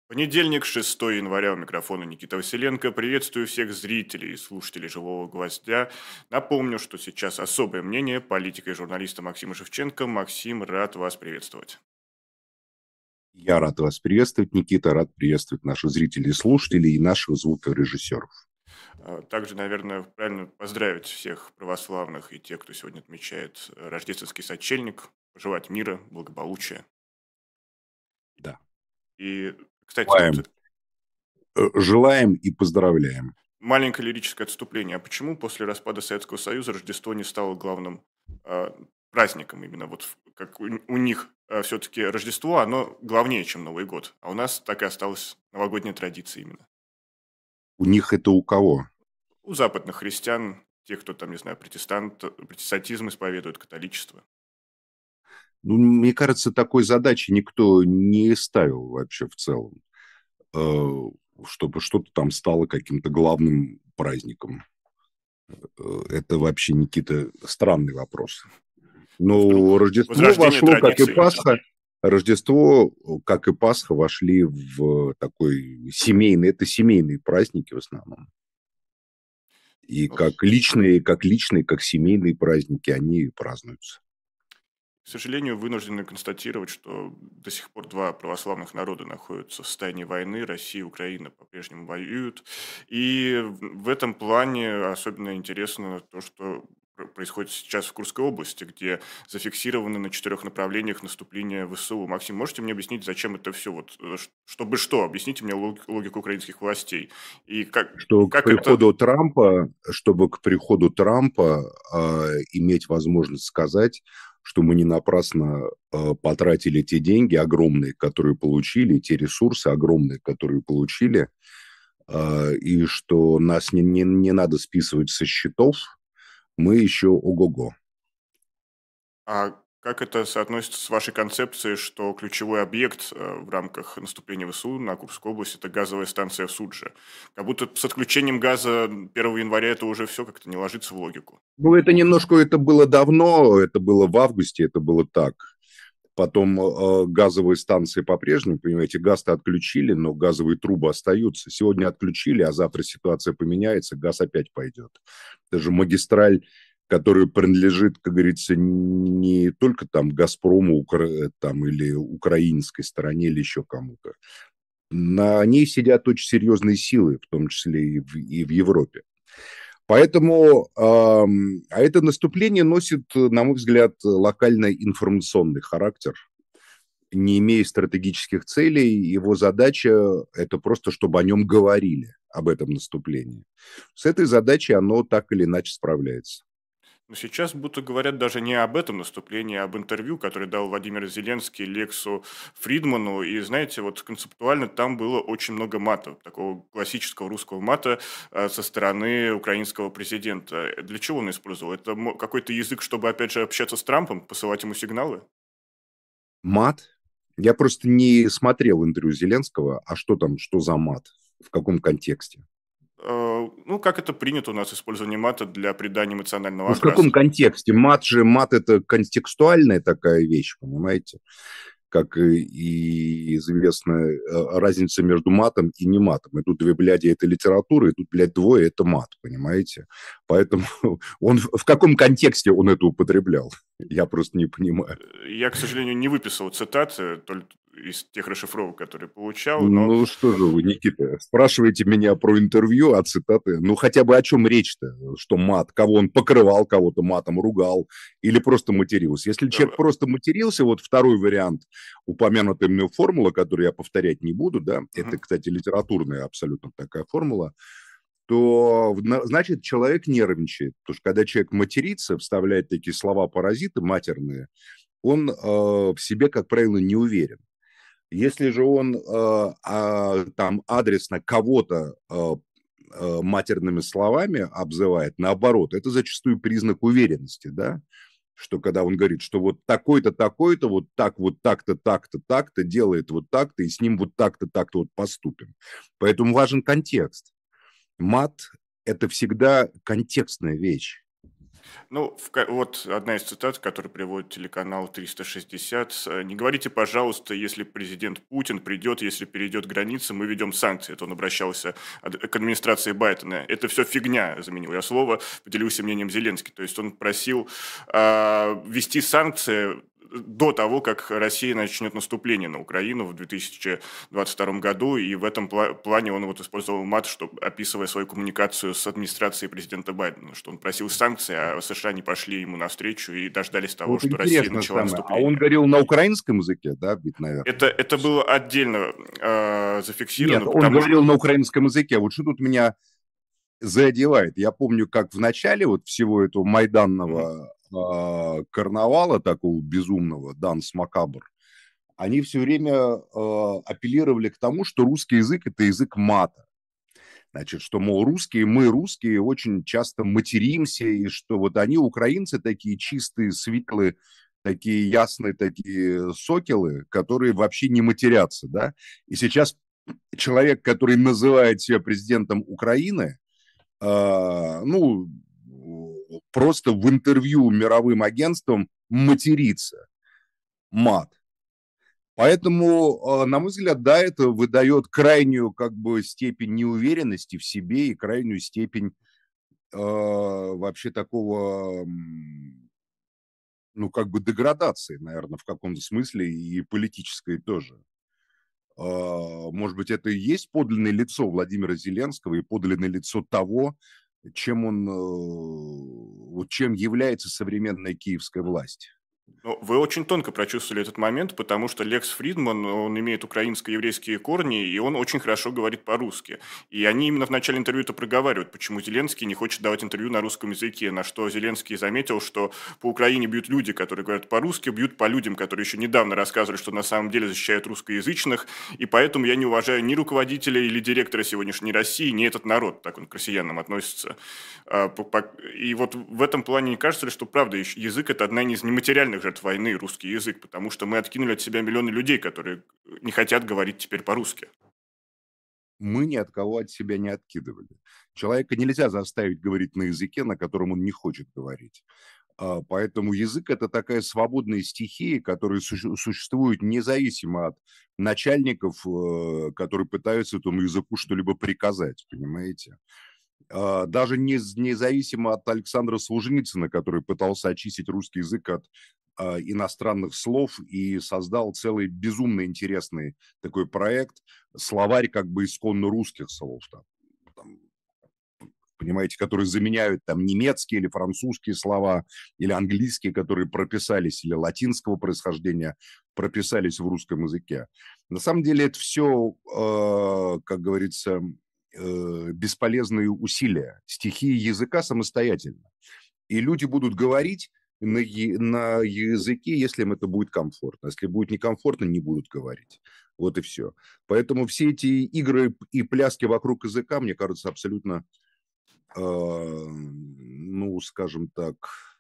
Понедельник, 6 января, у микрофона Никита Василенко. Приветствую всех зрителей и слушателей «Живого гвоздя». Напомню, что сейчас особое мнение политика и журналиста Максима Шевченко. Максим, рад вас приветствовать. Я рад вас приветствовать, Никита, рад приветствовать наших зрителей и слушателей и наших звукорежиссеров. Также, наверное, правильно поздравить всех православных и тех, кто сегодня отмечает рождественский сочельник, пожелать мира, благополучия. Да. И, кстати, Желаем, тут желаем и поздравляем. маленькое лирическое отступление. А почему после распада Советского Союза Рождество не стало главным праздником? Именно вот как у них все-таки Рождество, оно главнее, чем Новый год. А у нас так и осталась новогодняя традиция именно. У них это у кого? У западных христиан, тех, кто там, не знаю, протестантизм исповедует, католичество. Ну, мне кажется, такой задачи никто не ставил вообще в целом, чтобы что-то там стало каким-то главным праздником. Это вообще, Никита, странный вопрос. Ну, Но вдруг Рождество возрождение вошло, как и традиции. Пасха. Рождество, как и Пасха, вошли в такой семейный, это семейные праздники в основном. И Ну, как семейные праздники, они празднуются. к сожалению, вынуждены констатировать, что до сих пор два православных народа находятся в состоянии войны. Россия и Украина по-прежнему воюют. И в этом плане особенно интересно то, что происходит сейчас в Курской области, где зафиксированы на 4 направлениях наступления ВСУ. Максим, можете мне объяснить, зачем это все? Вот, чтобы что? Объясните мне логику украинских властей. И как это... Чтобы к приходу Трампа иметь возможность сказать, что мы не напрасно потратили те деньги огромные, которые получили, те ресурсы огромные, которые получили, и что нас не надо списывать со счетов, мы еще ого-го. А как это соотносится с вашей концепцией, что ключевой объект в рамках наступления ВСУ на Курской области – это газовая станция в Судже? Как будто с отключением газа 1 января это уже все как-то не ложится в логику. Ну, это немножко, это было давно, это было в августе, это было так. Потом газовые станции по-прежнему, понимаете, газ-то отключили, но газовые трубы остаются. Сегодня отключили, а завтра ситуация поменяется, газ опять пойдет. Это же магистраль, которая принадлежит, как говорится, не только там «Газпрому» там, или украинской стороне, или еще кому-то. На ней сидят очень серьезные силы, в том числе и в Европе. Поэтому это наступление носит, на мой взгляд, локально-информационный характер, не имея стратегических целей. Его задача – это просто, чтобы о нем говорили, об этом наступлении. С этой задачей оно так или иначе справляется. Но сейчас будто говорят даже не об этом наступлении, а об интервью, которое дал Владимир Зеленский Лексу Фридману. И знаете, вот концептуально там было очень много мата, такого классического русского мата со стороны украинского президента. Для чего он использовал? Это какой-то язык, чтобы, опять же, общаться с Трампом, посылать ему сигналы? Мат? Я просто не смотрел интервью Зеленского, а что там, что за мат, в каком контексте? Ну, как это принято у нас, использование мата для придания эмоционального Ну, в каком окраса. контексте? Мат это контекстуальная такая вещь, понимаете? Как и известна разница между матом и не матом. И тут две бляди – это литература, и тут, блядь, двое – это мат, понимаете? Поэтому он в каком контексте он это употреблял? Я просто не понимаю. Я, к сожалению, не выписал цитаты только из тех расшифровок, которые получал, но Ну что же вы, Никита, спрашиваете меня про интервью, а цитаты? Ну хотя бы о чем речь-то? Что мат? Кого он покрывал, кого-то матом ругал или просто матерился? Если э, человек просто матерился, вот второй вариант, упомянутая мной формула, которую я повторять не буду, да, это, мгм. кстати, литературная абсолютно такая формула, то значит человек нервничает. Потому что когда человек матерится, вставляет такие слова-паразиты матерные, он в себе, как правило, не уверен. Если же он там адресно кого-то матерными словами обзывает, наоборот, это зачастую признак уверенности, да, что когда он говорит, что вот такой-то, такой-то, вот так-то, так-то, так-то, делает вот так-то, и с ним вот так-то, так-то вот поступим. Поэтому важен контекст. Мат – это всегда контекстная вещь. Ну, вот одна из цитат, которую приводит телеканал 360. «Не говорите, пожалуйста, если президент Путин придет, если перейдет границы, мы ведем санкции». Это он обращался к администрации Байдена. Это все фигня, заменил я слово, поделился мнением Зеленский. То есть он просил ввести санкции до того, как Россия начнет наступление на Украину в 2022 году, и в этом плане он вот использовал мат, чтобы, описывая свою коммуникацию с администрацией президента Байдена, что он просил санкций, а США не пошли ему навстречу и дождались того, Вот что Россия интересно начала самое. А он наступление. говорил на украинском языке, да, ведь, наверное? Это было отдельно Нет, зафиксировано, он потому что... говорил на украинском языке. Вот что тут меня задевает. Я помню, как в начале вот всего этого Мгм. майданного карнавала, такого безумного, Данс Макабр, они все время апеллировали к тому, что русский язык – это язык мата. Значит, что, мол, мы, русские, очень часто материмся, и что вот они, украинцы, такие чистые, светлые, такие ясные, такие сокелы, которые вообще не матерятся, да. И сейчас человек, который называет себя президентом Украины, ну, просто в интервью мировым агентствам матерится, мат. Поэтому, на мой взгляд, да, это выдает крайнюю как бы степень неуверенности в себе и крайнюю степень вообще такого, ну, как бы деградации, наверное, в каком-то смысле и политической тоже. Может быть, это и есть подлинное лицо Владимира Зеленского и подлинное лицо того, чем он, вот чем является современная киевская власть. Ну, вы очень тонко прочувствовали этот момент, потому что Лекс Фридман, он имеет украинско-еврейские корни, и он очень хорошо говорит по-русски. И они именно в начале интервью это проговаривают, почему Зеленский не хочет давать интервью на русском языке, на что Зеленский заметил, что по Украине бьют люди, которые говорят по-русски, бьют по людям, которые еще недавно рассказывали, что на самом деле защищают русскоязычных, и поэтому я не уважаю ни руководителя или директора сегодняшней России, ни этот народ, так он к россиянам относится. И вот в этом плане не кажется ли, что правда язык – это одна из нематериальных жертв войны, русский язык, потому что мы откинули от себя миллионы людей, которые не хотят говорить теперь по-русски. Мы ни от кого от себя не откидывали. Человека нельзя заставить говорить на языке, на котором он не хочет говорить. Поэтому язык – это такая свободная стихия, которая существует независимо от начальников, которые пытаются этому языку что-либо приказать, понимаете? Даже независимо от Александра Солженицына, который пытался очистить русский язык от иностранных слов и создал целый безумно интересный такой проект, словарь как бы исконно русских слов, там, понимаете, которые заменяют там немецкие или французские слова, или английские, которые прописались, или латинского происхождения прописались в русском языке. На самом деле это все, как говорится, бесполезные усилия. Стихии языка самостоятельно. И люди будут говорить на языке, если им это будет комфортно. Если будет некомфортно, не будут говорить. Вот и все. Поэтому все эти игры и пляски вокруг языка, мне кажется, абсолютно, ну, скажем так,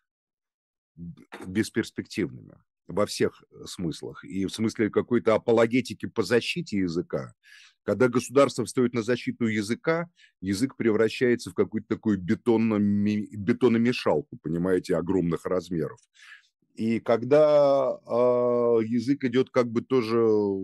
бесперспективными во всех смыслах. И в смысле какой-то апологетики по защите языка. Когда государство встает на защиту языка, язык превращается в какую-то такую бетономешалку, понимаете, огромных размеров. И когда язык идет как бы тоже,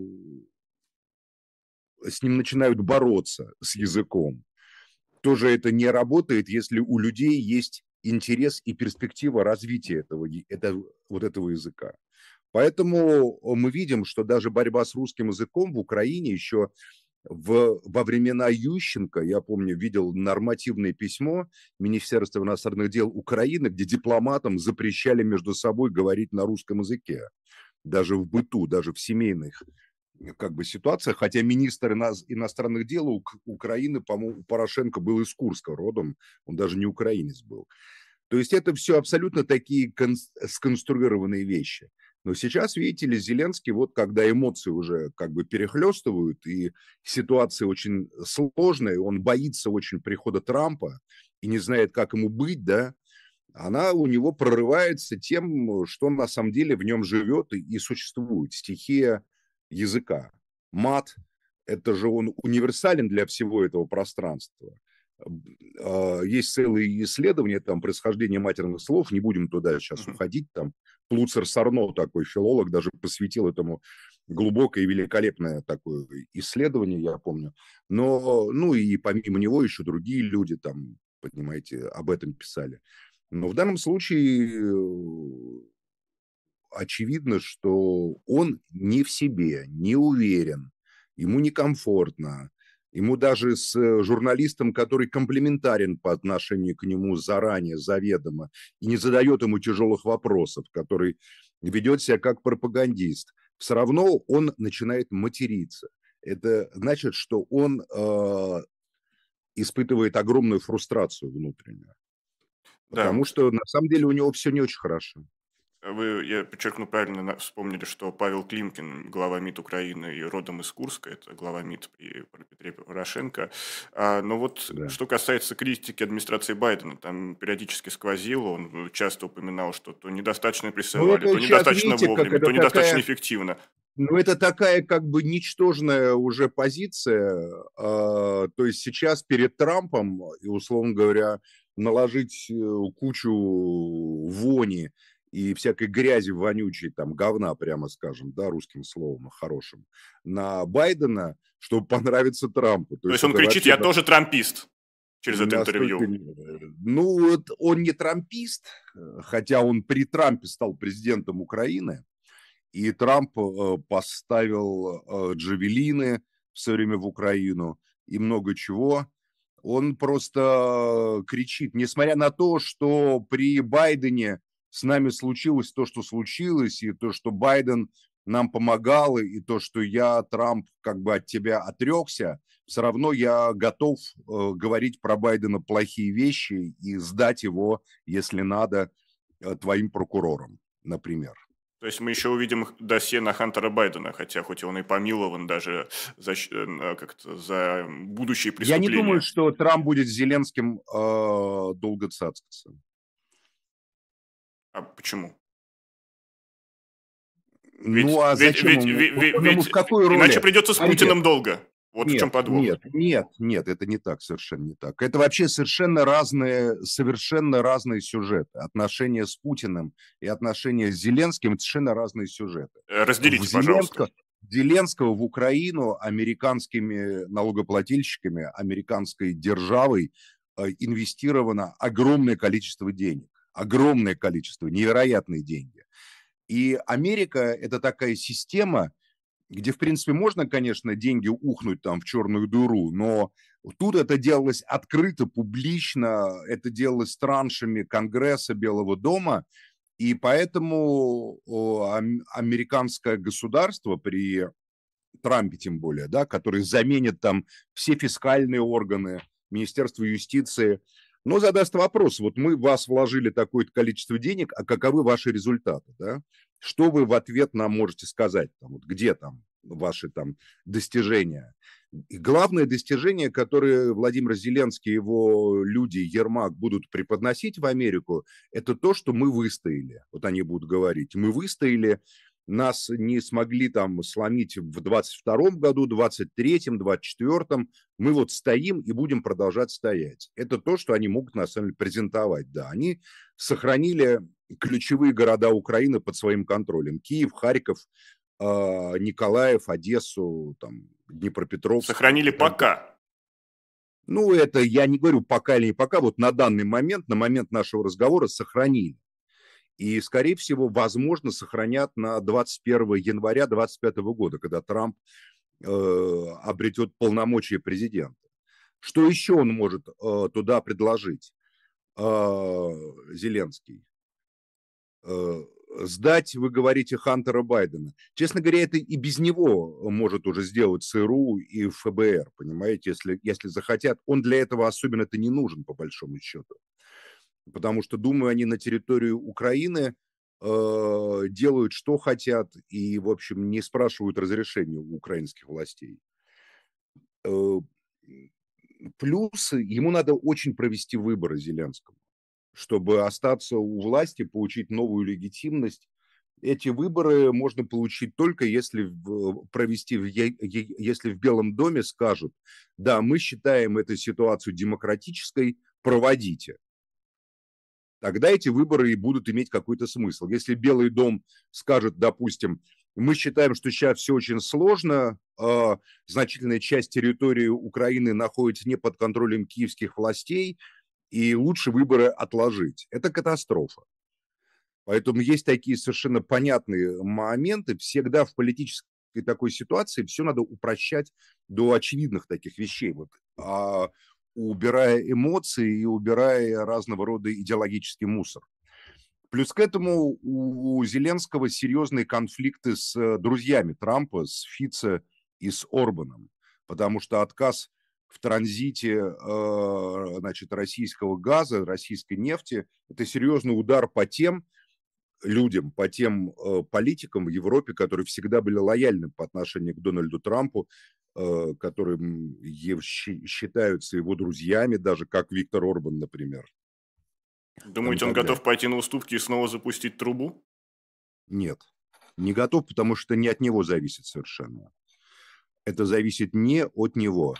с ним начинают бороться, с языком, тоже это не работает, если у людей есть интерес и перспектива развития вот этого языка. Поэтому мы видим, что даже борьба с русским языком в Украине еще во времена Ющенко, я помню, видел нормативное письмо Министерства иностранных дел Украины, где дипломатам запрещали между собой говорить на русском языке. Даже в быту, даже в семейных как бы ситуациях, хотя министр иностранных дел Украины, по-моему, Порошенко был из Курска родом, он даже не украинец был. То есть это все абсолютно такие сконструированные вещи. Но сейчас, видите ли, Зеленский, вот когда эмоции уже как бы перехлестывают, и ситуация очень сложная, он боится очень прихода Трампа и не знает, как ему быть, да, она у него прорывается тем, что на самом деле в нем живет и существует. Стихия языка. Мат – это же он универсален для всего этого пространства. Есть целые исследования там происхождения матерных слов, не будем туда сейчас Мгм. уходить, там Плуцер Сарно, такой филолог, даже посвятил этому глубокое и великолепное такое исследование, я помню. Но, ну и помимо него еще другие люди там, понимаете, об этом писали. Но в данном случае очевидно, что он не в себе, не уверен, ему некомфортно, ему даже с журналистом, который комплиментарен по отношению к нему заранее, заведомо, и не задает ему тяжелых вопросов, который ведет себя как пропагандист, все равно он начинает материться. Это значит, что он испытывает огромную фрустрацию внутреннюю, Да, потому что на самом деле у него все не очень хорошо. вы, я подчеркну, правильно вспомнили, что Павел Климкин, глава МИД Украины и родом из Курска, это глава МИД при Петре Порошенко. Но вот Да. что касается критики администрации Байдена, там периодически сквозило, он часто упоминал, что то недостаточно Ну, присылали, это то сейчас, недостаточно видите, как вовремя, это то недостаточно такая, эффективно. ну, это такая как бы ничтожная уже позиция. То есть сейчас перед Трампом, и, условно говоря, наложить кучу вони и всякой грязи вонючей, там, говна, прямо скажем, да, русским словом, хорошим, на Байдена, чтобы понравиться Трампу. То То есть есть он это кричит: вообще «Я тоже трампист» через это настолько... интервью. Ну, вот он не трампист, хотя он при Трампе стал президентом Украины, и Трамп поставил джавелины все время в Украину и много чего. Он просто кричит, несмотря на то, что при Байдене с нами случилось то, что случилось, и то, что Байден нам помогал, и то, что я, Трамп, как бы от тебя отрекся, все равно я готов говорить про Байдена плохие вещи и сдать его, если надо, твоим прокурорам, например. То есть мы еще увидим досье на Хантера Байдена, хотя хоть и он и помилован даже как-то за будущие Я не думаю, преступления. что Трамп будет с Зеленским долго цацкаться. А почему? Ну, а Ведь, зачем ведь, ему? ведь, ведь, Он ему в ведь какой иначе роли? придется с Смотрите, Путиным долго. Вот в чем нет, подвох. нет, нет, нет, это не так, совершенно не так. Это вообще совершенно разные сюжеты. Отношения с Путиным и отношения с Зеленским – это совершенно разные сюжеты. В Разделите, пожалуйста. Зеленского в Украину американскими налогоплательщиками, американской державой инвестировано огромное количество денег. Огромное количество, невероятные деньги. И Америка – это такая система, где, в принципе, можно, конечно, деньги ухнуть там в черную дыру, но тут это делалось открыто, публично, это делалось траншами Конгресса, Белого дома, и поэтому американское государство при Трампе тем более, да, который заменит там все фискальные органы, Министерство юстиции, но задаст вопрос, вот мы в вас вложили такое-то количество денег, а каковы ваши результаты, да? Что вы в ответ нам можете сказать, там, вот где там ваши там достижения? И главное достижение, которое Владимир Зеленский и его люди, Ермак, будут преподносить в Америку, это то, что мы выстояли. Вот они будут говорить, мы выстояли, нас не смогли там сломить в 22-м году, 23-м, 24-м. Мы вот стоим и будем продолжать стоять. Это то, что они могут на самом деле презентовать. Да, они сохранили ключевые города Украины под своим контролем. Киев, Харьков, Николаев, Одессу, там, Днепропетровск Сохранили и так далее. пока. Ну, это я не говорю пока или не пока, вот на данный момент, на момент нашего разговора сохранили. И, скорее всего, возможно, сохранят на 21 января 2025 года, когда Трамп обретет полномочия президента. Что еще он может туда предложить, Зеленский? Сдать, вы говорите, Хантера Байдена. Честно говоря, это и без него может уже сделать ЦРУ и ФБР, понимаете, если захотят. Он для этого особенно-то не нужен, по большому счету. Потому что, думаю, они на территории Украины делают, что хотят, и, в общем, не спрашивают разрешения у украинских властей. Э, Плюс ему надо очень провести выборы Зеленскому, чтобы остаться у власти, получить новую легитимность эти выборы можно получить только если провести, если в Белом доме скажут, да, мы считаем эту ситуацию демократической, проводите. Тогда эти выборы и будут иметь какой-то смысл. Если Белый дом скажет, допустим, мы считаем, что сейчас все очень сложно, значительная часть территории Украины находится не под контролем киевских властей, и лучше выборы отложить. Это катастрофа. Поэтому есть такие совершенно понятные моменты. Всегда в политической такой ситуации все надо упрощать до очевидных таких вещей. Вот, убирая эмоции и убирая разного рода идеологический мусор. Плюс к этому у Зеленского серьезные конфликты с друзьями Трампа, с Фице и с Орбаном, потому что отказ в транзите значит, российского газа, российской нефти – это серьезный удар по тем людям, по тем политикам в Европе, которые всегда были лояльны по отношению к Дональду Трампу, которые считаются его друзьями, даже как Виктор Орбан, например. Думаете, он готов пойти на уступки и снова запустить трубу? Нет, не готов, потому что не от него зависит совершенно. Это зависит не от него.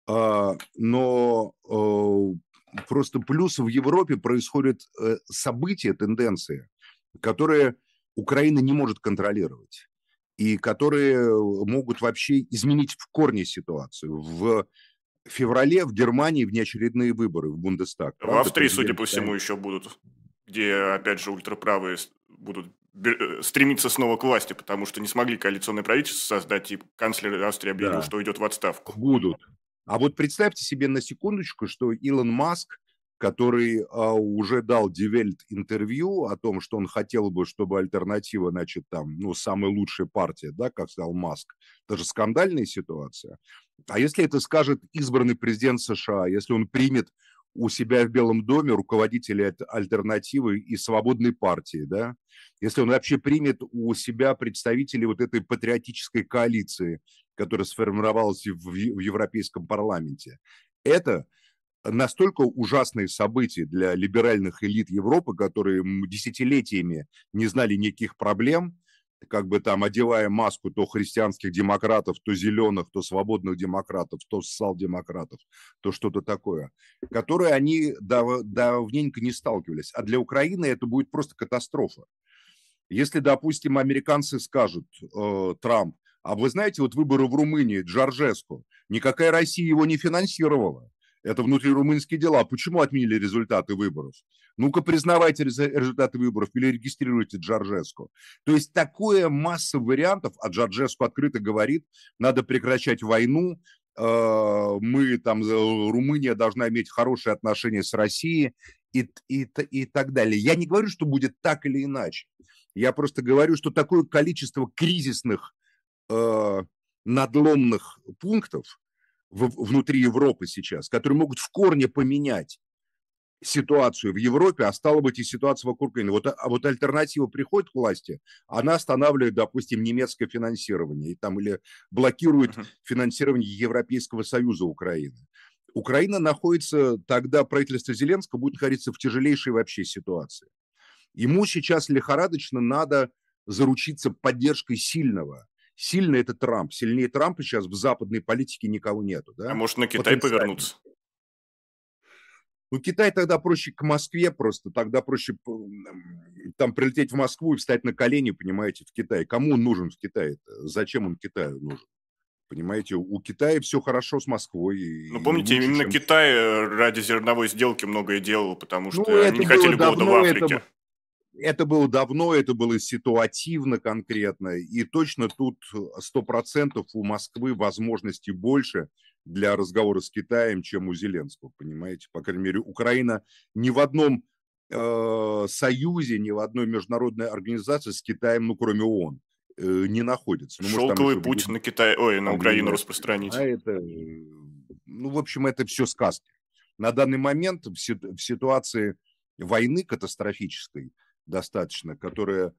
Но просто плюс в Европе происходят события, тенденции, которые Украина не может контролировать и которые могут вообще изменить в корне ситуацию. В феврале в Германии внеочередные выборы в Бундестаг. В Австрии, судя по всему, еще будут, где, опять же, ультраправые будут стремиться снова к власти, потому что не смогли коалиционное правительство создать, и канцлер Австрии объявил, что идет в отставку. Будут. А вот представьте себе на секундочку, что Илон Маск, который уже дал Die Welt интервью о том, что он хотел бы, чтобы альтернатива, значит, там, ну, самая лучшая партия, да, как сказал Маск, это же скандальная ситуация. А если это скажет избранный президент США, если он примет у себя в Белом доме руководителя альтернативы и свободной партии, да, если он вообще примет у себя представителей вот этой патриотической коалиции, которая сформировалась в Европейском парламенте, это настолько ужасные события для либеральных элит Европы, которые десятилетиями не знали никаких проблем, как бы там одевая маску то христианских демократов, то зеленых, то свободных демократов, то социал-демократов, то что-то такое, которые они давненько не сталкивались. А для Украины это будет просто катастрофа. Если, допустим, американцы скажут, Трамп, а вы знаете, вот выборы в Румынии, Джорджеску, никакая Россия его не финансировала. Это внутрирумынские дела. Почему отменили результаты выборов? Ну-ка, признавайте результаты выборов или регистрируйте Джорджеску. То есть такое масса вариантов, а Джорджеску открыто говорит, надо прекращать войну, мы там, Румыния должна иметь хорошие отношения с Россией и так далее. Я не говорю, что будет так или иначе. Я просто говорю, что такое количество кризисных надломных пунктов внутри Европы сейчас, которые могут в корне поменять ситуацию в Европе, а стало быть и ситуацию вокруг Украины. Вот альтернатива приходит к власти, она останавливает, допустим, немецкое финансирование или блокирует финансирование Европейского Союза Украины. Украина находится, тогда правительство Зеленского будет находиться в тяжелейшей вообще ситуации. Ему сейчас лихорадочно надо заручиться поддержкой сильного. Сильный это Трамп. Сильнее Трампа сейчас в западной политике никого нету. Да? А может на Китай повернуться? Ну, Китай тогда проще к Москве просто. Тогда проще там прилететь в Москву и встать на колени, понимаете, в Китае. Кому он нужен в Китае? Зачем он Китаю нужен? Понимаете, у Китая все хорошо с Москвой. Ну, помните, лучше, именно Китай ради зерновой сделки многое делал, потому что это они не хотели голода в Африке. Это было давно, это было ситуативно конкретно, и точно тут 100% у Москвы возможностей больше для разговора с Китаем, чем у Зеленского, понимаете? По крайней мере, Украина ни в одном союзе, ни в одной международной организации с Китаем, ну, кроме ООН, не находится. Ну, Шелковый путь на Китай, на Украину распространить. Ну, в общем, это все сказки. На данный момент в ситуации войны катастрофической, достаточно, которая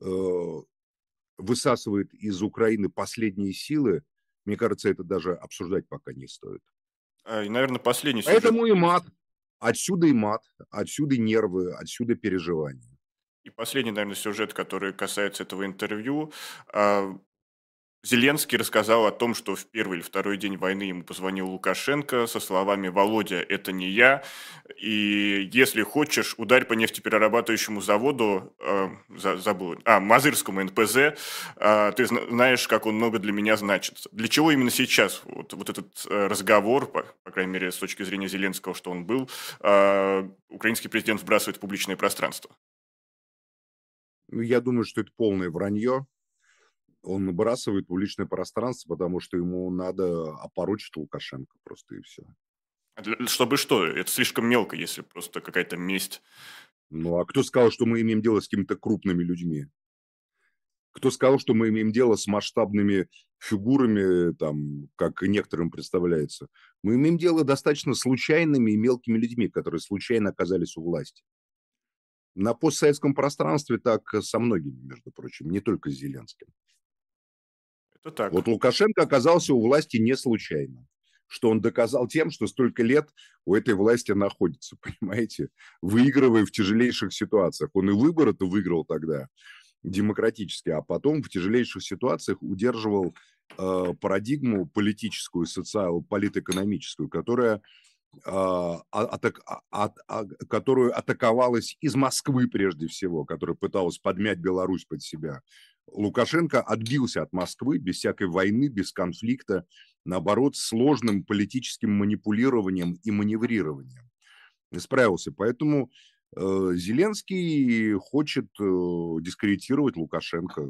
высасывает из Украины последние силы, мне кажется, это даже обсуждать пока не стоит. И, наверное, последний сюжет. Поэтому и мат. Отсюда и мат, отсюда и нервы, отсюда переживания. И последний, наверное, сюжет, который касается этого интервью. А, Зеленский рассказал о том, что в первый или второй день войны ему позвонил Лукашенко со словами: «Володя, это не я, и если хочешь, ударь по нефтеперерабатывающему заводу, забыл, Мазырскому НПЗ, ты знаешь, как он много для меня значит». Для чего именно сейчас вот этот разговор, по крайней мере, с точки зрения Зеленского, что он был, украинский президент вбрасывает в публичное пространство? Ну, я думаю, что это полное вранье. Он набрасывает публичное пространство, потому что ему надо опорочить Лукашенко просто и все. Чтобы что? Это слишком мелко, если просто какая-то месть. Ну, а кто сказал, что мы имеем дело с какими-то крупными людьми? Кто сказал, что мы имеем дело с масштабными фигурами, там, как некоторым представляется? Мы имеем дело достаточно случайными и мелкими людьми, которые случайно оказались у власти. На постсоветском пространстве так со многими, между прочим, не только с Зеленским. Это так. Вот Лукашенко оказался у власти не случайно, что он доказал тем, что столько лет у этой власти находится, понимаете, выигрывая в тяжелейших ситуациях. Он и выборы-то выиграл тогда демократически, а потом в тяжелейших ситуациях удерживал парадигму политическую, политэкономическую, которую атаковалась из Москвы прежде всего, которая пыталась подмять Беларусь под себя. Лукашенко отбился от Москвы без всякой войны, без конфликта, наоборот, сложным политическим манипулированием и маневрированием. И справился. Поэтому Зеленский хочет дискредитировать Лукашенко.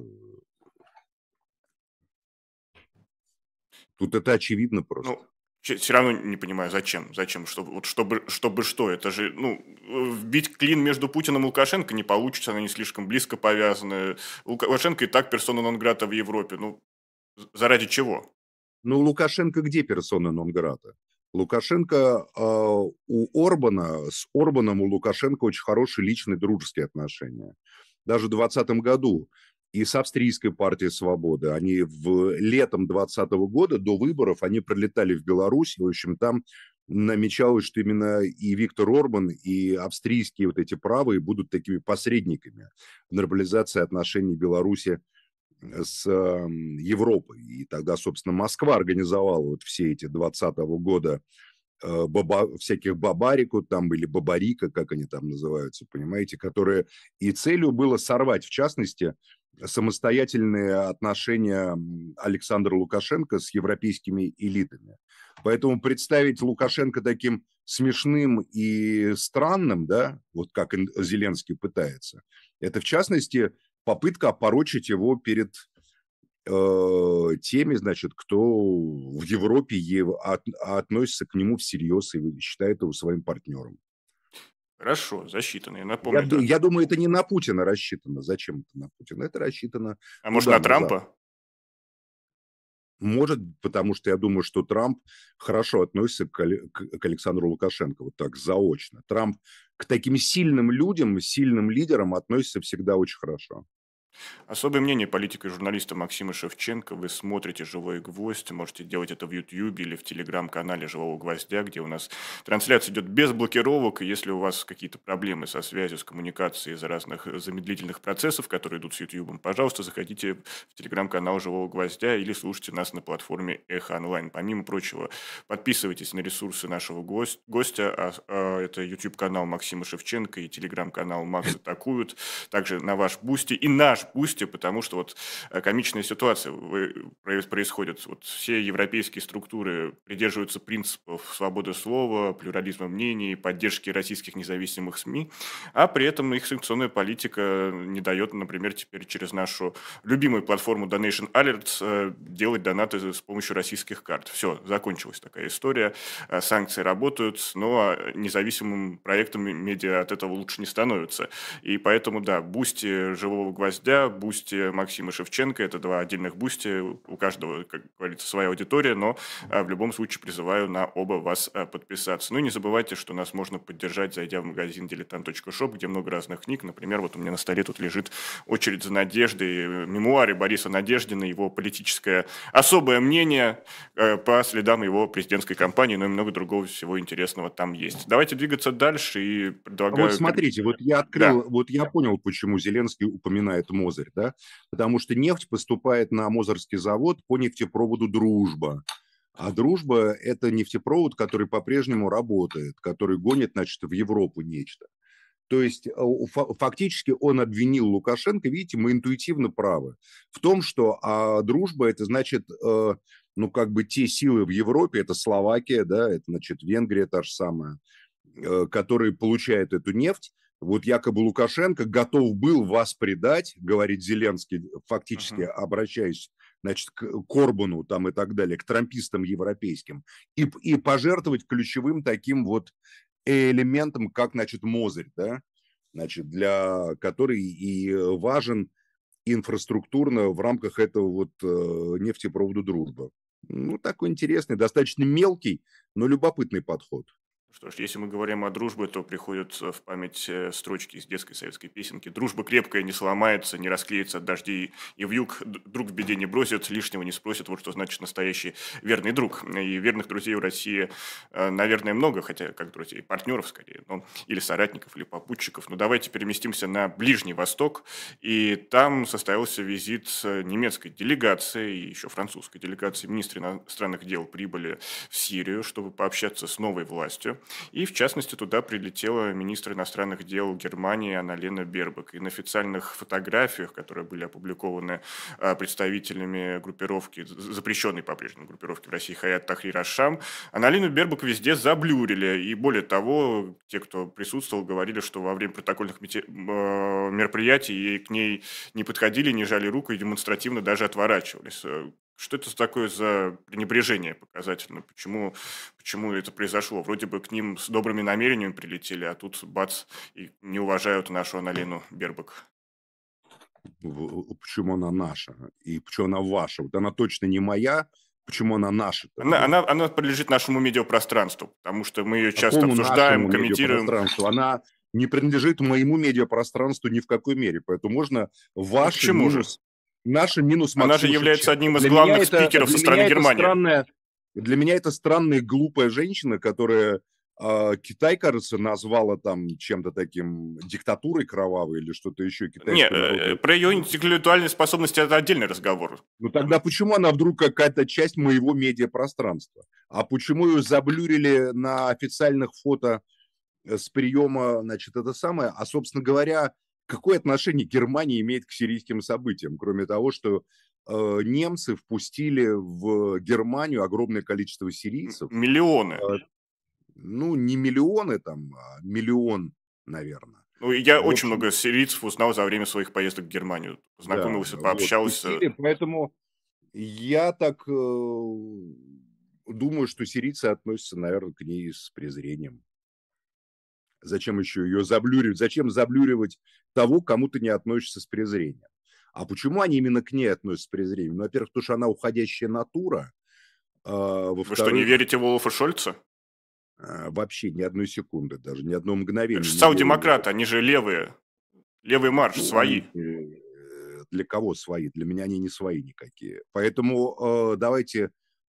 Тут это очевидно просто. Ну, все равно не понимаю, зачем? Зачем? Чтобы что? Это же, вбить клин между Путиным и Лукашенко не получится, они слишком близко повязаны. Лукашенко и так персона нон-грата в Европе. Ну, заради чего? Ну, Лукашенко где персона нон-грата? Лукашенко у Орбана, с Орбаном у Лукашенко очень хорошие личные дружеские отношения. Даже в 2020 году и с австрийской партией «Свободы». Они летом 2020 года, до выборов, они прилетали в Беларусь. В общем, там намечалось, что именно и Виктор Орбан, и австрийские вот эти правые будут такими посредниками в нормализации отношений Беларуси с Европой. И тогда, собственно, Москва организовала вот все эти 2020 года всяких бабарику там или бабарика, как они там называются, понимаете, которые и целью было сорвать, в частности, самостоятельные отношения Александра Лукашенко с европейскими элитами. Поэтому представить Лукашенко таким смешным и странным, да, вот как Зеленский пытается, это, в частности, попытка опорочить его перед теми, значит, кто в Европе относится к нему всерьез и считает его своим партнером. Хорошо, засчитано. Я Я, напомню, да. я думаю, это не на Путина рассчитано. Зачем это на Путина? Это рассчитано, А ну может, да, на на Запад. Трампа? Может, потому что я думаю, что Трамп хорошо относится к Александру Лукашенко, вот так, заочно. Трамп к таким сильным людям, сильным лидерам относится всегда очень хорошо. Особое мнение политика и журналиста Максима Шевченко. Вы смотрите «Живой гвоздь». Можете делать это в Ютьюбе или в Телеграм-канале «Живого гвоздя», где у нас трансляция идет без блокировок. И если у вас какие-то проблемы со связью, с коммуникацией из-за разных замедлительных процессов, которые идут с Ютьюбом, пожалуйста, заходите в Телеграм-канал «Живого гвоздя» или слушайте нас на платформе «Эхо онлайн». Помимо прочего, подписывайтесь на ресурсы нашего гостя. Это YouTube-канал Максима Шевченко и Телеграм-канал «Макс атакуют». Также на ваш Бусти и наш Бусти, потому что вот комичная ситуация происходит. Вот все европейские структуры придерживаются принципов свободы слова, плюрализма мнений, поддержки российских независимых СМИ, а при этом их санкционная политика не дает, например, теперь через нашу любимую платформу Donation Alerts делать донаты с помощью российских карт. Все, закончилась такая история. Санкции работают, но независимым проектом медиа от этого лучше не становится. И поэтому, да, Бусти «Живого гвоздя» Дождя, бусти Максима Шевченко. Это два отдельных бусти, у каждого, как говорится, своя аудитория, но в любом случае призываю на оба вас подписаться. Ну и не забывайте, что нас можно поддержать, зайдя в магазин diletant.shop, где много разных книг. Например, вот у меня на столе тут лежит «Очередь за надеждой», мемуары Бориса Надеждина, его политическое особое мнение по следам его президентской кампании, но и много другого всего интересного там есть. Давайте двигаться дальше и предлагаю... Вот смотрите, вот я открыл, вот я понял, почему Зеленский упоминает Мозырь, да, потому что нефть поступает на Мозырский завод по нефтепроводу «Дружба». А «Дружба» – это нефтепровод, который по-прежнему работает, который гонит, значит, в Европу нечто. То есть фактически он обвинил Лукашенко, видите, мы интуитивно правы, в том, что «Дружба» – это значит, ну, как бы те силы в Европе, это Словакия, да, это, значит, Венгрия та же самая, которые получают эту нефть. Вот якобы Лукашенко готов был вас предать, говорит Зеленский, фактически обращаясь, значит, к Корбану там и так далее, к трампистам европейским, и пожертвовать ключевым таким вот элементом, как, значит, Мозырь, да, значит, для который и важен инфраструктурно в рамках этого вот нефтепровода «Дружба». Ну, такой интересный, достаточно мелкий, но любопытный подход. Что ж, если мы говорим о дружбе, то приходят в память строчки из детской советской песенки. «Дружба крепкая, не сломается, не расклеится от дождей, и вьюг друг в беде не бросит, лишнего не спросит». Вот что значит настоящий верный друг. И верных друзей в России, наверное, много, хотя как друзей, партнеров скорее, но, или соратников, или попутчиков. Но давайте переместимся на Ближний Восток. И там состоялся визит немецкой делегации и еще французской делегации. Министры иностранных дел прибыли в Сирию, чтобы пообщаться с новой властью. И, в частности, туда прилетела министр иностранных дел Германии Анналена Бербок. И на официальных фотографиях, которые были опубликованы представителями группировки, запрещенной по-прежнему группировки в России Хаят Тахрир аш-Шам, Анналену Бербок везде заблюрили. И более того, те, кто присутствовал, говорили, что во время протокольных мероприятий к ней не подходили, не жали руку и демонстративно даже отворачивались. Что это такое за пренебрежение показательно? Почему это произошло? Вроде бы к ним с добрыми намерениями прилетели, а тут бац, и не уважают нашу Анналену Бербок. Почему она наша? И почему она ваша? Вот она точно не моя. Почему она наша? Она принадлежит нашему медиапространству, потому что мы ее часто Какому обсуждаем, нашему комментируем. Она не принадлежит моему медиапространству ни в какой мере. Поэтому можно ваше минус... Наше минус Максим Она же является Шевченко. одним из главных спикеров со стороны Германии. Для меня это странная глупая женщина, которая Китай, кажется, назвала там чем-то таким диктатурой кровавой или что-то еще. Нет, про ее интеллектуальные способности это отдельный разговор. Ну тогда почему она вдруг какая-то часть моего медиапространства? А почему ее заблюрили на официальных фото с приема, значит, это самое? А, собственно говоря, какое отношение Германия имеет к сирийским событиям, кроме того, что немцы впустили в Германию огромное количество сирийцев? Миллионы. Ну, не миллионы там, а миллион, наверное. Ну, я очень много сирийцев узнал за время своих поездок в Германию. Познакомился, пообщался. Впустили, поэтому я так думаю, что сирийцы относятся, наверное, к ней с презрением. Зачем еще ее заблюривать? Зачем заблюривать того, кому ты не относишься с презрением? А почему они именно к ней относятся с презрением? Ну, во-первых, потому что она уходящая натура. Вы что, не верите в Олафа Шольца? Вообще ни одной секунды, даже ни одного мгновения. Это же социал-демократы, они же левые. Левый марш, свои. Для кого свои? Для меня они не свои никакие. Поэтому давайте...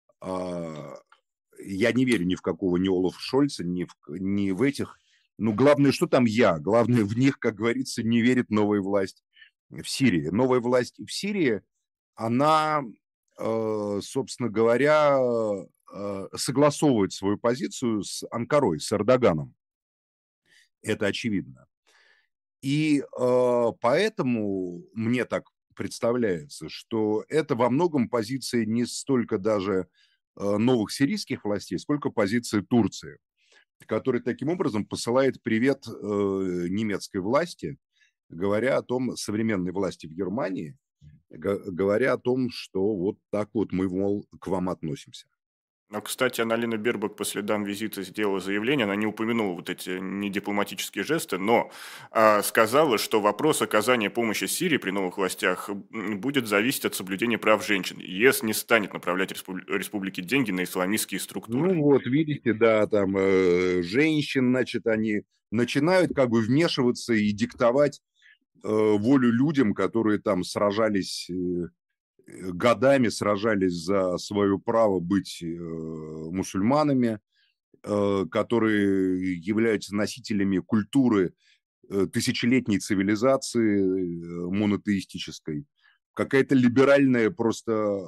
я не верю ни в какого ни Олафа Шольца, ни в этих... Ну, главное, что там я. Главное, в них, как говорится, не верит новая власть в Сирии. Новая власть в Сирии, она, собственно говоря, согласовывает свою позицию с Анкарой, с Эрдоганом. Это очевидно. И поэтому мне так представляется, что это во многом позиция не столько даже новых сирийских властей, сколько позиция Турции, который таким образом посылает привет немецкой власти, говоря о том, современной власти в Германии, говоря о том, что вот так вот мы, мол, к вам относимся. Но, кстати, Анналина Бербак по следам визита сделала заявление, она не упомянула вот эти недипломатические жесты, но сказала, что вопрос оказания помощи Сирии при новых властях будет зависеть от соблюдения прав женщин. ЕС не станет направлять республике деньги на исламистские структуры. Ну вот, видите, да, там женщин, значит, они начинают как бы вмешиваться и диктовать волю людям, которые там сражались годами, сражались за свое право быть мусульманами, которые являются носителями культуры тысячелетней цивилизации монотеистической. Какая-то либеральная просто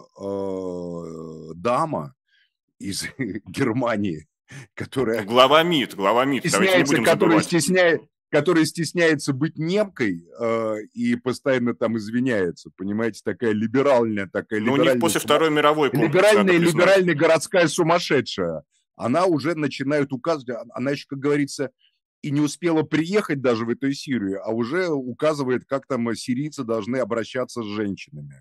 дама из Германии, Ну, которая глава МИД, давайте не стесняется, будем забывать. которая стесняется быть немкой и постоянно там извиняется, понимаете, такая либеральная, Но у них после Второй мировой комплекс, надо признать. либеральная городская сумасшедшая. Она уже начинает указывать, она еще, как говорится, и не успела приехать даже в эту Сирию, а уже указывает, как там сирийцы должны обращаться с женщинами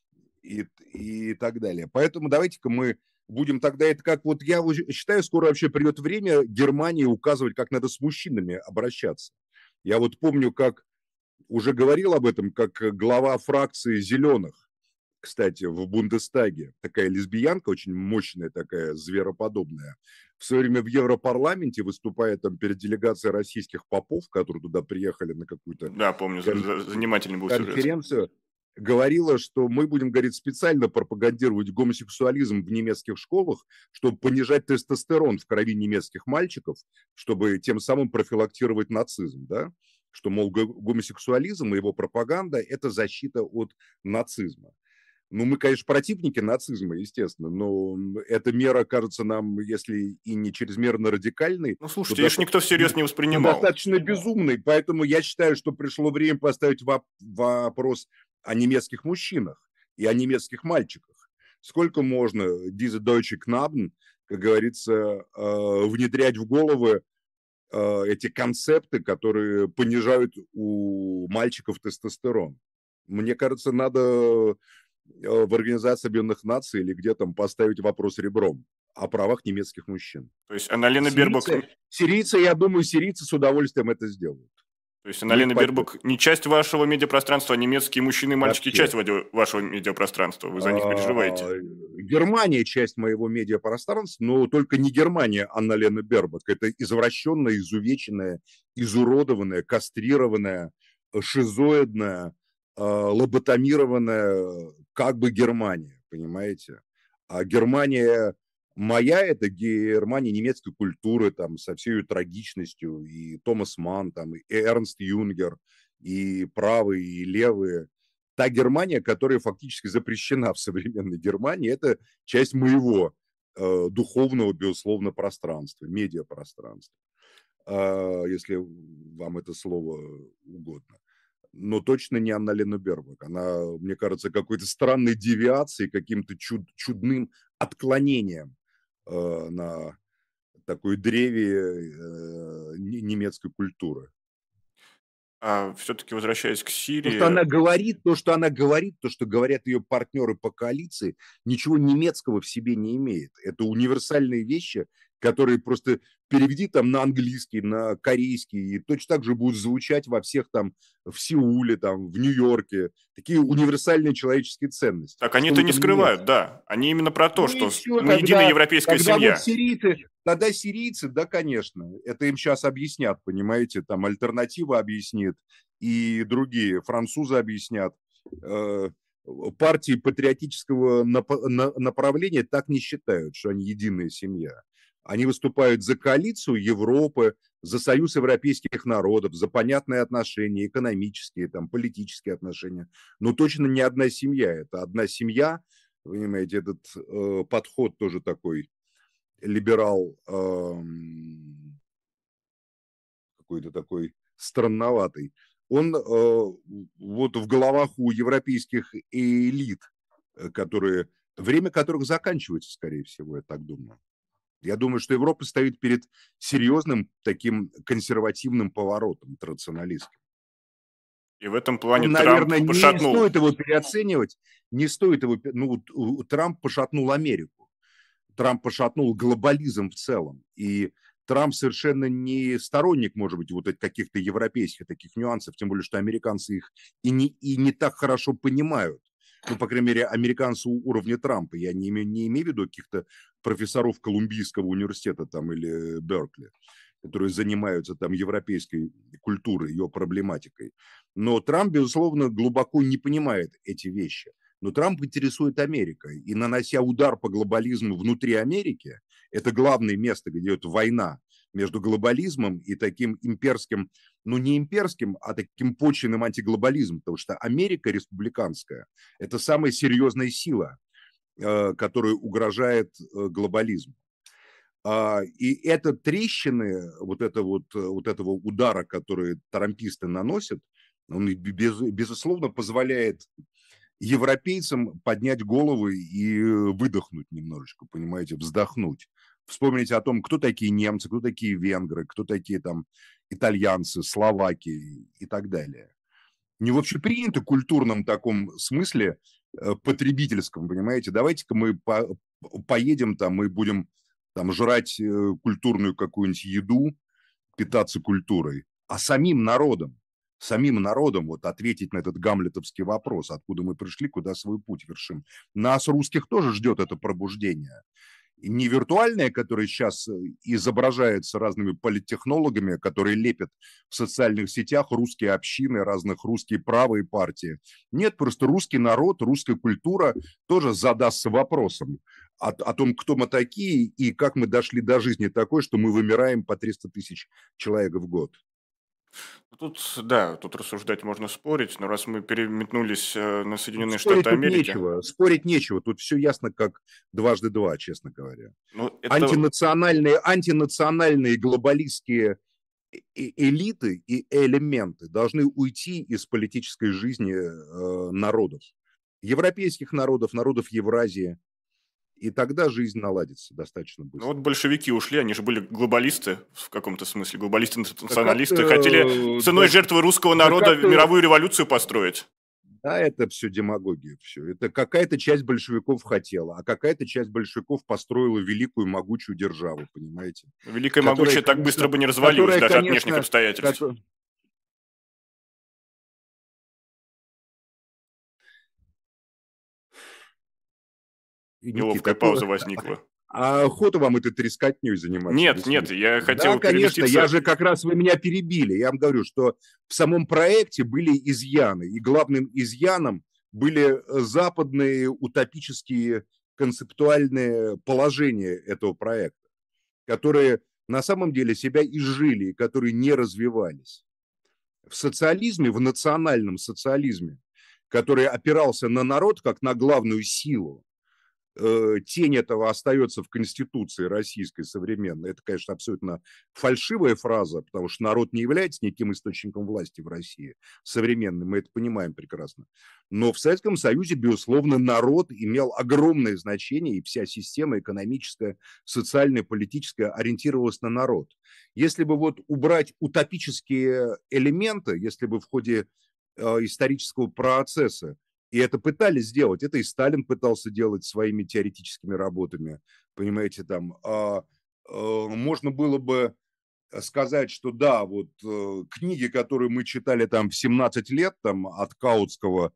и так далее. Поэтому давайте-ка мы будем тогда, это как вот я считаю, скоро вообще придет время Германии указывать, как надо с мужчинами обращаться. Я вот помню, как уже говорил об этом, как глава фракции «Зеленых», кстати, в Бундестаге, такая лесбиянка, очень мощная такая, звероподобная, в свое время в Европарламенте, выступая там перед делегацией российских попов, которые туда приехали на какую-то Да, помню, занимательный был сюжет. конференцию, говорила, что мы будем, говорит, специально пропагандировать гомосексуализм в немецких школах, чтобы понижать тестостерон в крови немецких мальчиков, чтобы тем самым профилактировать нацизм, да? Что, мол, гомосексуализм и его пропаганда – это защита от нацизма. Ну, мы, конечно, противники нацизма, естественно, но эта мера кажется нам, если и не чрезмерно радикальной, ну, слушайте, ее же никто всерьез не воспринимал. Достаточно безумной, поэтому я считаю, что пришло время поставить вопрос о немецких мужчинах и о немецких мальчиках. Сколько можно diese deutsche Knaben, как говорится, внедрять в головы эти концепты, которые понижают у мальчиков тестостерон? Мне кажется, надо в Организации Объединенных Наций или где там поставить вопрос ребром о правах немецких мужчин. То есть Анналина Бербак... Сирийцы, я думаю, сирийцы с удовольствием это сделают. То есть Анналина Бербак не часть вашего медиапространства, а немецкие мужчины и мальчики Вообще. часть вашего медиапространства. Вы за них переживаете? Германия часть моего медиапространства, но только не Германия Анналена Бербак. Это извращенная, изувеченная, изуродованная, кастрированная, шизоидная, лоботомированная как бы Германия, понимаете? А Германия моя – это Германия немецкой культуры, там, со всей ее трагичностью, и Томас Манн, там, и Эрнст Юнгер, и правые, и левые. Та Германия, которая фактически запрещена в современной Германии, это часть моего духовного, безусловно, пространства, медиапространства, если вам это слово угодно. Но точно не Анналена Бербак. Она, мне кажется, какой-то странной девиацией, каким-то чудным отклонением на такой древе немецкой культуры. А все-таки возвращаясь к Сирии... То, что она говорит, то, что говорят ее партнеры по коалиции, ничего немецкого в себе не имеет. Это универсальные вещи, которые просто переведи там на английский, на корейский, и точно так же будут звучать во всех там, в Сеуле, там, в Нью-Йорке. Такие универсальные человеческие ценности. Так они это не скрывают, да. Они именно про то, что мы единая европейская семья. Вот тогда сирийцы, да, конечно, это им сейчас объяснят, понимаете, там альтернатива объяснит, и другие, французы объяснят. Партии патриотического направления так не считают, что они единая семья. Они выступают за коалицию Европы, за союз европейских народов, за понятные отношения, экономические, там, политические отношения. Но точно не одна семья. Это одна семья, вы понимаете, этот подход тоже такой либерал, какой-то такой странноватый. Он вот в головах у европейских элит, время которых заканчивается, скорее всего, я так думаю. Я думаю, что Европа стоит перед серьезным таким консервативным поворотом, традиционалистским. И в этом плане Трамп пошатнул. Не стоит его переоценивать, не стоит его... Ну, Трамп пошатнул Америку. Трамп пошатнул глобализм в целом. И Трамп совершенно не сторонник, может быть, вот каких-то европейских таких нюансов, тем более, что американцы их и не так хорошо понимают. Ну, по крайней мере, американцы уровня Трампа. Я не имею в виду каких-то профессоров Колумбийского университета там, или Беркли, которые занимаются там европейской культурой, ее проблематикой. Но Трамп, безусловно, глубоко не понимает эти вещи. Но Трамп интересует Америка. И нанося удар по глобализму внутри Америки, это главное место, где идет война между глобализмом и таким имперским, ну не имперским, а таким почвенным антиглобализмом, потому что Америка республиканская – это самая серьезная сила, которая угрожает глобализму. И это трещины вот этого удара, который трамписты наносят, он безусловно позволяет европейцам поднять головы и выдохнуть немножечко, понимаете, вздохнуть. Вспомнить о том, кто такие немцы, кто такие венгры, кто такие там итальянцы, словаки и так далее. Не в общепринятом культурном таком смысле, потребительском, понимаете, давайте-ка мы поедем там и будем там жрать культурную какую-нибудь еду, питаться культурой, а самим народом вот ответить на этот гамлетовский вопрос, откуда мы пришли, куда свой путь вершим. Нас, русских, тоже ждет это пробуждение. И не виртуальное, которое сейчас изображается разными политтехнологами, которые лепят в социальных сетях русские общины, разных русские правые партии. Нет, просто русский народ, русская культура тоже задастся вопросом о том, кто мы такие и как мы дошли до жизни такой, что мы вымираем по 300 тысяч человек в год. Тут, да, тут рассуждать можно спорить, но раз мы переметнулись на Тут Соединенные спорить Штаты тут Америки, нечего, спорить нечего, тут все ясно, как дважды два, честно говоря. ну, это Антинациональные глобалистские элиты и элементы должны уйти из политической жизни народов. Европейских народов, народов Евразии. И тогда жизнь наладится достаточно ну вот быстро. большевики ушли, они же были глобалисты в каком-то смысле, Да как-то, глобалисты-националисты, хотели ценой да, жертвы русского да народа как-то, мировую революцию построить. да, это все демагогия, все. Это какая-то часть большевиков хотела, а какая-то часть большевиков построила великую могучую державу, понимаете? Великое Которая, могучее так быстро конечно, бы не развалилось, которая, даже от внешних конечно, обстоятельств. Никита, Неловкая пауза возникла. а охота вам этой трескотней заниматься Нет, нет, бессмысленно? я Да, хотел конечно, я переместиться. же как раз, вы меня перебили. Я вам говорю, что в самом проекте были изъяны, и главным изъяном были западные утопические концептуальные положения этого проекта, которые на самом деле себя изжили и которые не развивались. В социализме, в национальном социализме, который опирался на народ как на главную силу, тень этого остается в Конституции российской современной. Это, конечно, абсолютно фальшивая фраза, потому что народ не является неким источником власти в России современным, мы это понимаем прекрасно. Но в Советском Союзе, безусловно, народ имел огромное значение, и вся система экономическая, социальная, политическая ориентировалась на народ. Если бы вот убрать утопические элементы, если бы в ходе исторического процесса и это пытались сделать. Это и Сталин пытался делать своими теоретическими работами. Понимаете, там можно было бы сказать, что да, вот книги, которые мы читали там в 17 лет, там от Каутского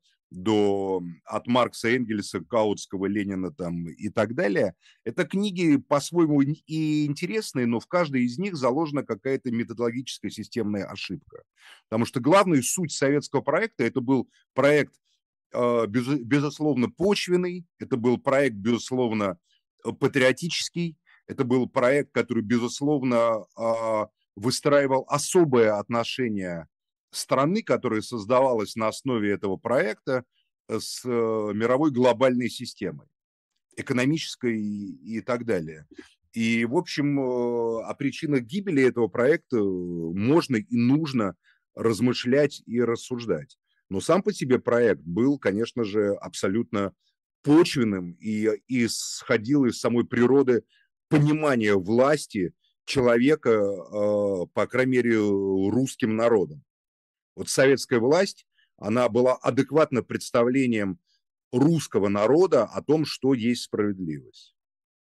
от Маркса, Энгельса, Каутского, Ленина там и так далее, это книги по-своему и интересные, но в каждой из них заложена какая-то методологическая системная ошибка. Потому что главная суть советского проекта, это был проект безусловно, почвенный, это был проект, безусловно, патриотический, это был проект, который, безусловно, выстраивал особое отношение страны, которая создавалась на основе этого проекта с мировой глобальной системой, экономической и так далее. И, в общем, о причинах гибели этого проекта можно и нужно размышлять и рассуждать. Но сам по себе проект был, конечно же, абсолютно почвенным и исходил из самой природы понимания власти человека, по крайней мере, русским народом. Вот советская власть, она была адекватно представлением русского народа о том, что есть справедливость.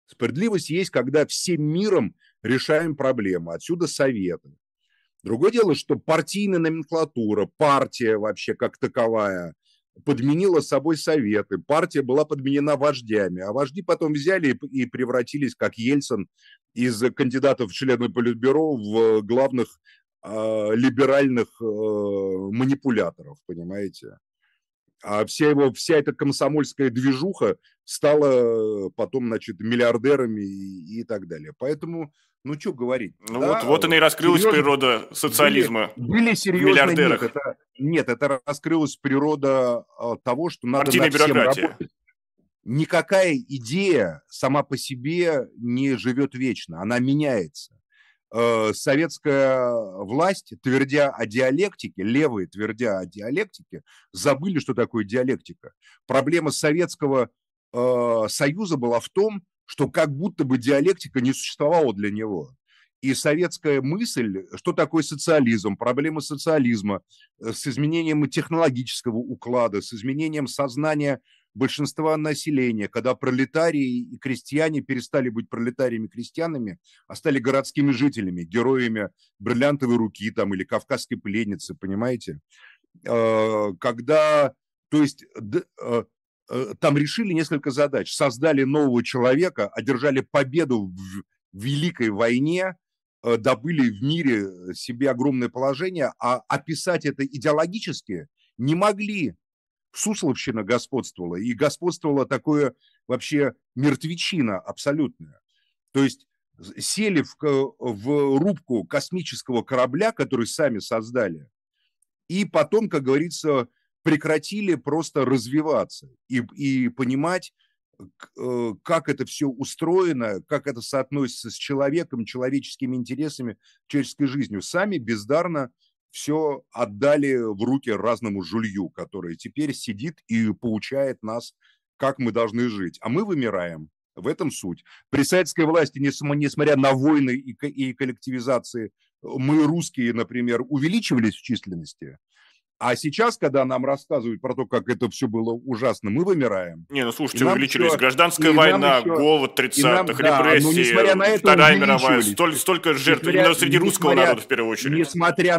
Справедливость есть, когда всем миром решаем проблемы. Отсюда советы. Другое дело, что партийная номенклатура, партия вообще как таковая, подменила собой советы. Партия была подменена вождями, а вожди потом взяли и превратились, как Ельцин, из кандидатов в члены Политбюро в главных либеральных манипуляторов, понимаете? А вся эта комсомольская движуха стала потом, значит, миллиардерами и так далее. Поэтому, ну, что говорить? Ну Да, вот она и раскрылась серьезно, природа социализма были в серьезно, миллиардерах, нет, это раскрылась природа того, что надо партийной над всем бюрократии. работать. Никакая идея сама по себе не живет вечно, она меняется. Советская власть, твердя о диалектике, левые, твердя о диалектике, забыли, что такое диалектика. Проблема Советского Союза была в том, что как будто бы диалектика не существовала для него. И советская мысль, что такое социализм, проблема социализма с изменением технологического уклада, с изменением сознания большинства населения, когда пролетарии и крестьяне перестали быть пролетариями и крестьянами, а стали городскими жителями, героями бриллиантовой руки там, или кавказской пленницы, понимаете? Когда, то есть, там решили несколько задач. Создали нового человека, одержали победу в Великой войне, добыли в мире себе огромное положение, а описать это идеологически не могли. Сусловщина господствовала, и господствовала такое вообще мертвечина абсолютная. То есть сели в рубку космического корабля, который сами создали, и потом, как говорится, прекратили просто развиваться и понимать, как это все устроено, как это соотносится с человеком, человеческими интересами, человеческой жизнью. Сами бездарно все отдали в руки разному жулью, который теперь сидит и поучает нас, как мы должны жить. А мы вымираем. В этом суть. При советской власти, несмотря на войны и коллективизации, мы, русские, например, увеличивались в численности. А сейчас, когда нам рассказывают про то, как это все было ужасно, мы вымираем. Не, ну И слушайте, нам увеличились. еще, Гражданская и нам война, еще, голод и нам, 30-х, да, но несмотря на репрессии, это Вторая мировая. увеличивались. Столько жертв именно среди русского народа в первую очередь.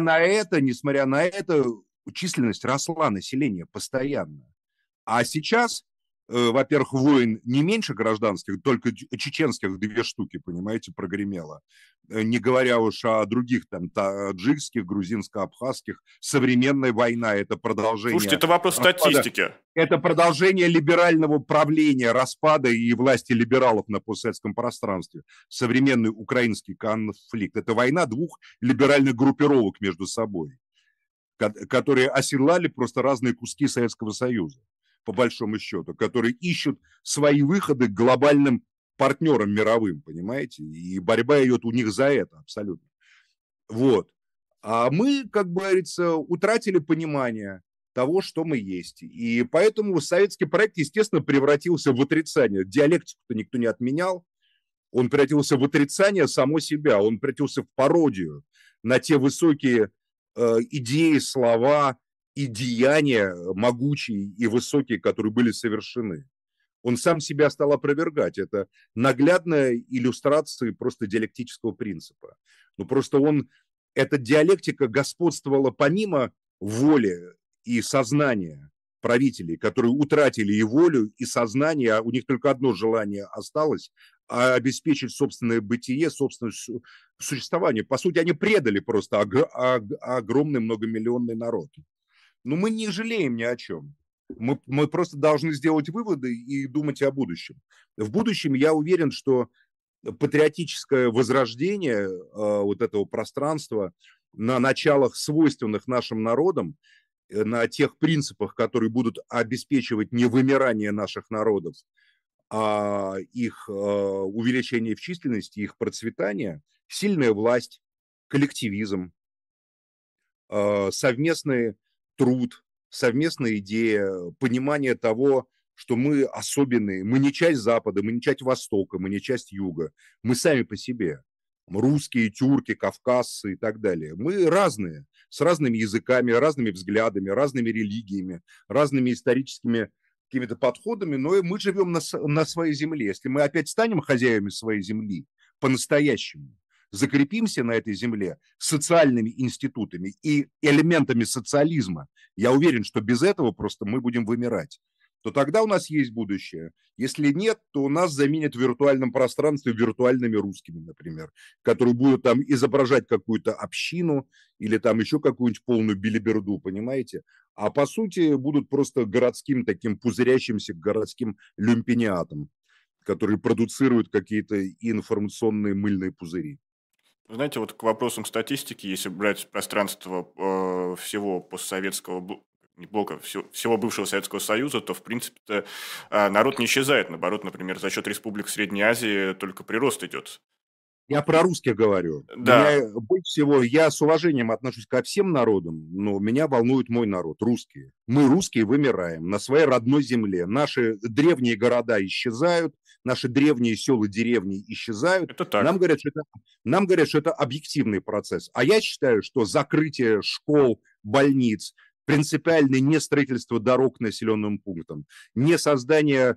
Несмотря на это, численность росла населения постоянно. А сейчас, во-первых, войн не меньше гражданских, только чеченских 2 штуки, понимаете, прогремело. Не говоря уж о других, там, таджикских, грузинско-абхазских. Современная война – это Слушайте, продолжение это вопрос распада. статистики. Это продолжение либерального правления, распада и власти либералов на постсоветском пространстве. Современный украинский конфликт. Это война 2 либеральных группировок между собой, которые оседлали просто разные куски Советского Союза, по большому счету, которые ищут свои выходы к глобальным партнерам мировым, понимаете? И борьба идет у них за это абсолютно. Вот. А мы, как говорится, утратили понимание того, что мы есть. И поэтому советский проект, естественно, превратился в отрицание. Диалектику-то никто не отменял. Он превратился в отрицание само себя. Он превратился в пародию на те высокие идеи, слова и деяния могучие и высокие, которые были совершены. Он сам себя стал опровергать. Это наглядная иллюстрация просто диалектического принципа. Ну, просто эта диалектика господствовала помимо воли и сознания правителей, которые утратили и волю, и сознание, а у них только одно желание осталось – обеспечить собственное бытие, собственное существование. По сути, они предали просто огромный многомиллионный народ. Но мы не жалеем ни о чем. Мы просто должны сделать выводы и думать о будущем. В будущем я уверен, что патриотическое возрождение вот этого пространства на началах, свойственных нашим народам, на тех принципах, которые будут обеспечивать не вымирание наших народов, а их увеличение в численности, их процветание, сильная власть, коллективизм, совместный труд, совместная идея, понимание того, что мы особенные, мы не часть Запада, мы не часть Востока, мы не часть Юга, мы сами по себе. Русские, тюрки, кавказцы и так далее. Мы разные, с разными языками, разными взглядами, разными религиями, разными историческими какими-то подходами, но мы живем на своей земле. Если мы опять станем хозяевами своей земли по-настоящему, закрепимся на этой земле социальными институтами и элементами социализма, я уверен, что без этого просто мы будем вымирать, то тогда у нас есть будущее. Если нет, то нас заменят в виртуальном пространстве виртуальными русскими, например, которые будут там изображать какую-то общину или там еще какую-нибудь полную билиберду, понимаете? А по сути будут просто городским таким пузырящимся городским люмпиниатом, который продуцирует какие-то информационные мыльные пузыри. Знаете, вот к вопросам статистики, если брать пространство всего постсоветского не блока, всего бывшего Советского Союза, то, в принципе-то, народ не исчезает. Наоборот, например, за счет республик Средней Азии только прирост идет. Я про русских говорю. Да, Меня больше всего, я с уважением отношусь ко всем народам, но меня волнует мой народ, русские. Мы, русские, вымираем на своей родной земле. Наши древние города исчезают, наши древние села, деревни исчезают. это так. Нам говорят, что это объективный процесс. А я считаю, что закрытие школ, больниц, принципиальное не строительство дорог к населенным пунктам, не создание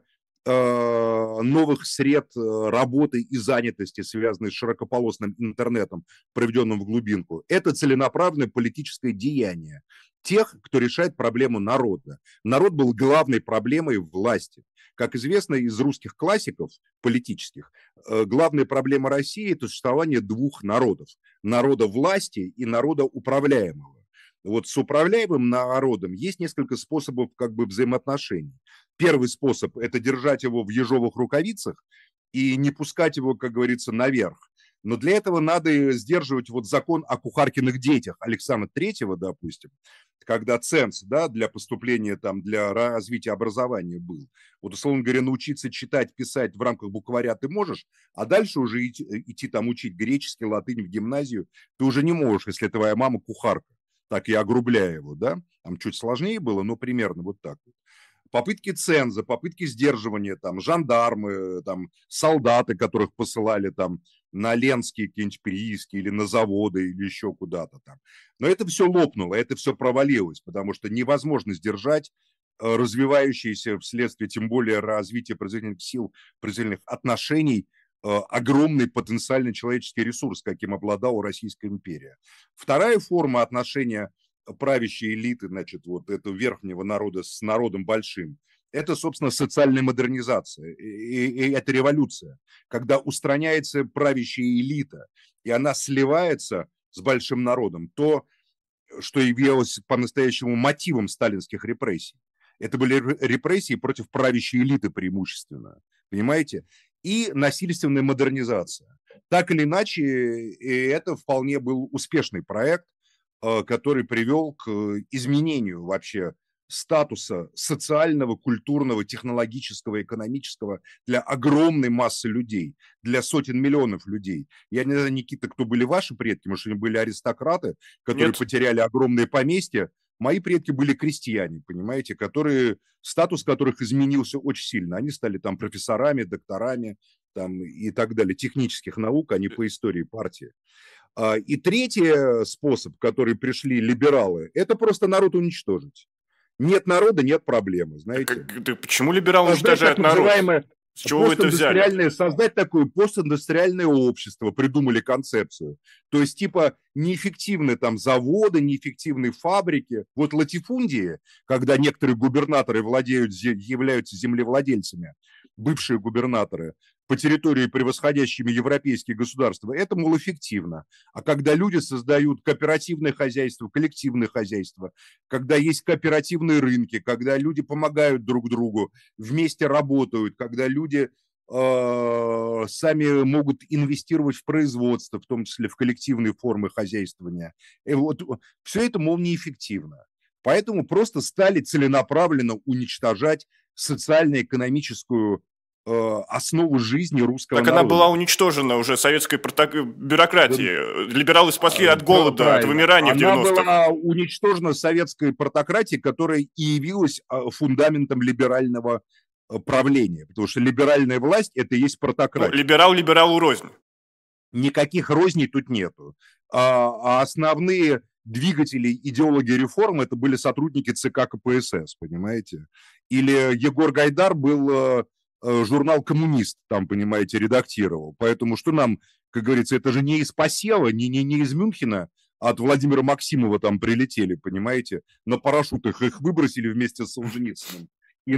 новых сред работы и занятости, связанных с широкополосным интернетом, проведенным в глубинку, это целенаправленное политическое деяние тех, кто решает проблему народа. Народ был главной проблемой власти. Как известно из русских классиков политических, главная проблема России – это существование двух народов. Народа власти и народа управляемого. Вот с управляемым народом есть несколько способов как бы взаимоотношений. Первый способ – это держать его в ежовых рукавицах и не пускать его, как говорится, наверх. Но для этого надо сдерживать вот закон о кухаркиных детях Александра Третьего, допустим, когда ценз, да, для поступления, там, для развития образования был. Вот, условно говоря, научиться читать, писать в рамках букваря ты можешь, а дальше уже идти там учить греческий, латынь в гимназию ты уже не можешь, если твоя мама кухарка. Так я огрубляю его, да, там чуть сложнее было, но примерно вот так вот. Попытки ценза, попытки сдерживания, там, жандармы, там, солдаты, которых посылали там на Ленские, какие-нибудь прииски или на заводы, или еще куда-то там. Но это все лопнуло, это все провалилось, потому что невозможно сдержать развивающиеся вследствие, тем более, развития производительных сил, производительных отношений, огромный потенциальный человеческий ресурс, каким обладала Российская империя. Вторая форма отношения правящей элиты, значит, вот этого верхнего народа с народом большим, это, собственно, социальная модернизация, и это революция, когда устраняется правящая элита, и она сливается с большим народом, то, что являлось по-настоящему мотивом сталинских репрессий. Это были репрессии против правящей элиты преимущественно, понимаете? И насильственная модернизация. Так или иначе, это вполне был успешный проект, который привел к изменению вообще статуса социального, культурного, технологического, экономического для огромной массы людей, для сотен миллионов людей. Я не знаю, Никита, кто были ваши предки, может, они были аристократы, которые Нет. потеряли огромные поместья. Мои предки были крестьяне, понимаете, которые, статус которых изменился очень сильно. Они стали там профессорами, докторами там, и так далее, технических наук, а не по истории партии. И третий способ, который пришли либералы, это просто народ уничтожить. Нет народа, нет проблемы, знаете. Почему либералы уничтожают народ? С чего вы это взяли? Создать такое постиндустриальное общество, придумали концепцию. То есть, типа, неэффективные там заводы, неэффективные фабрики. Вот латифундии, когда некоторые губернаторы являются землевладельцами, бывшие губернаторы, по территории, превосходящими европейские государства, это, мол, эффективно. А когда люди создают кооперативное хозяйство, коллективное хозяйство, когда есть кооперативные рынки, когда люди помогают друг другу, вместе работают, когда люди сами могут инвестировать в производство, в том числе в коллективные формы хозяйствования. И вот все это, мол, неэффективно. Поэтому просто стали целенаправленно уничтожать социально-экономическую основу жизни русского Так народа. она была уничтожена уже советской бюрократией. Либералы спасли от голода, от вымирания в 90-х. Она была уничтожена советской портократией, которая и явилась фундаментом либерального правления. Потому что либеральная власть – это и есть портократия. Ну, либерал либералу рознь. Никаких розней тут нету. А основные двигатели, идеологи реформ это были сотрудники ЦК КПСС, понимаете? Или Егор Гайдар был журнал «Коммунист», там, понимаете, редактировал. Поэтому что нам, как говорится, это же не из посева, не из Мюнхена, от Владимира Максимова там прилетели, понимаете, на парашютах их выбросили вместе с Солженицыным.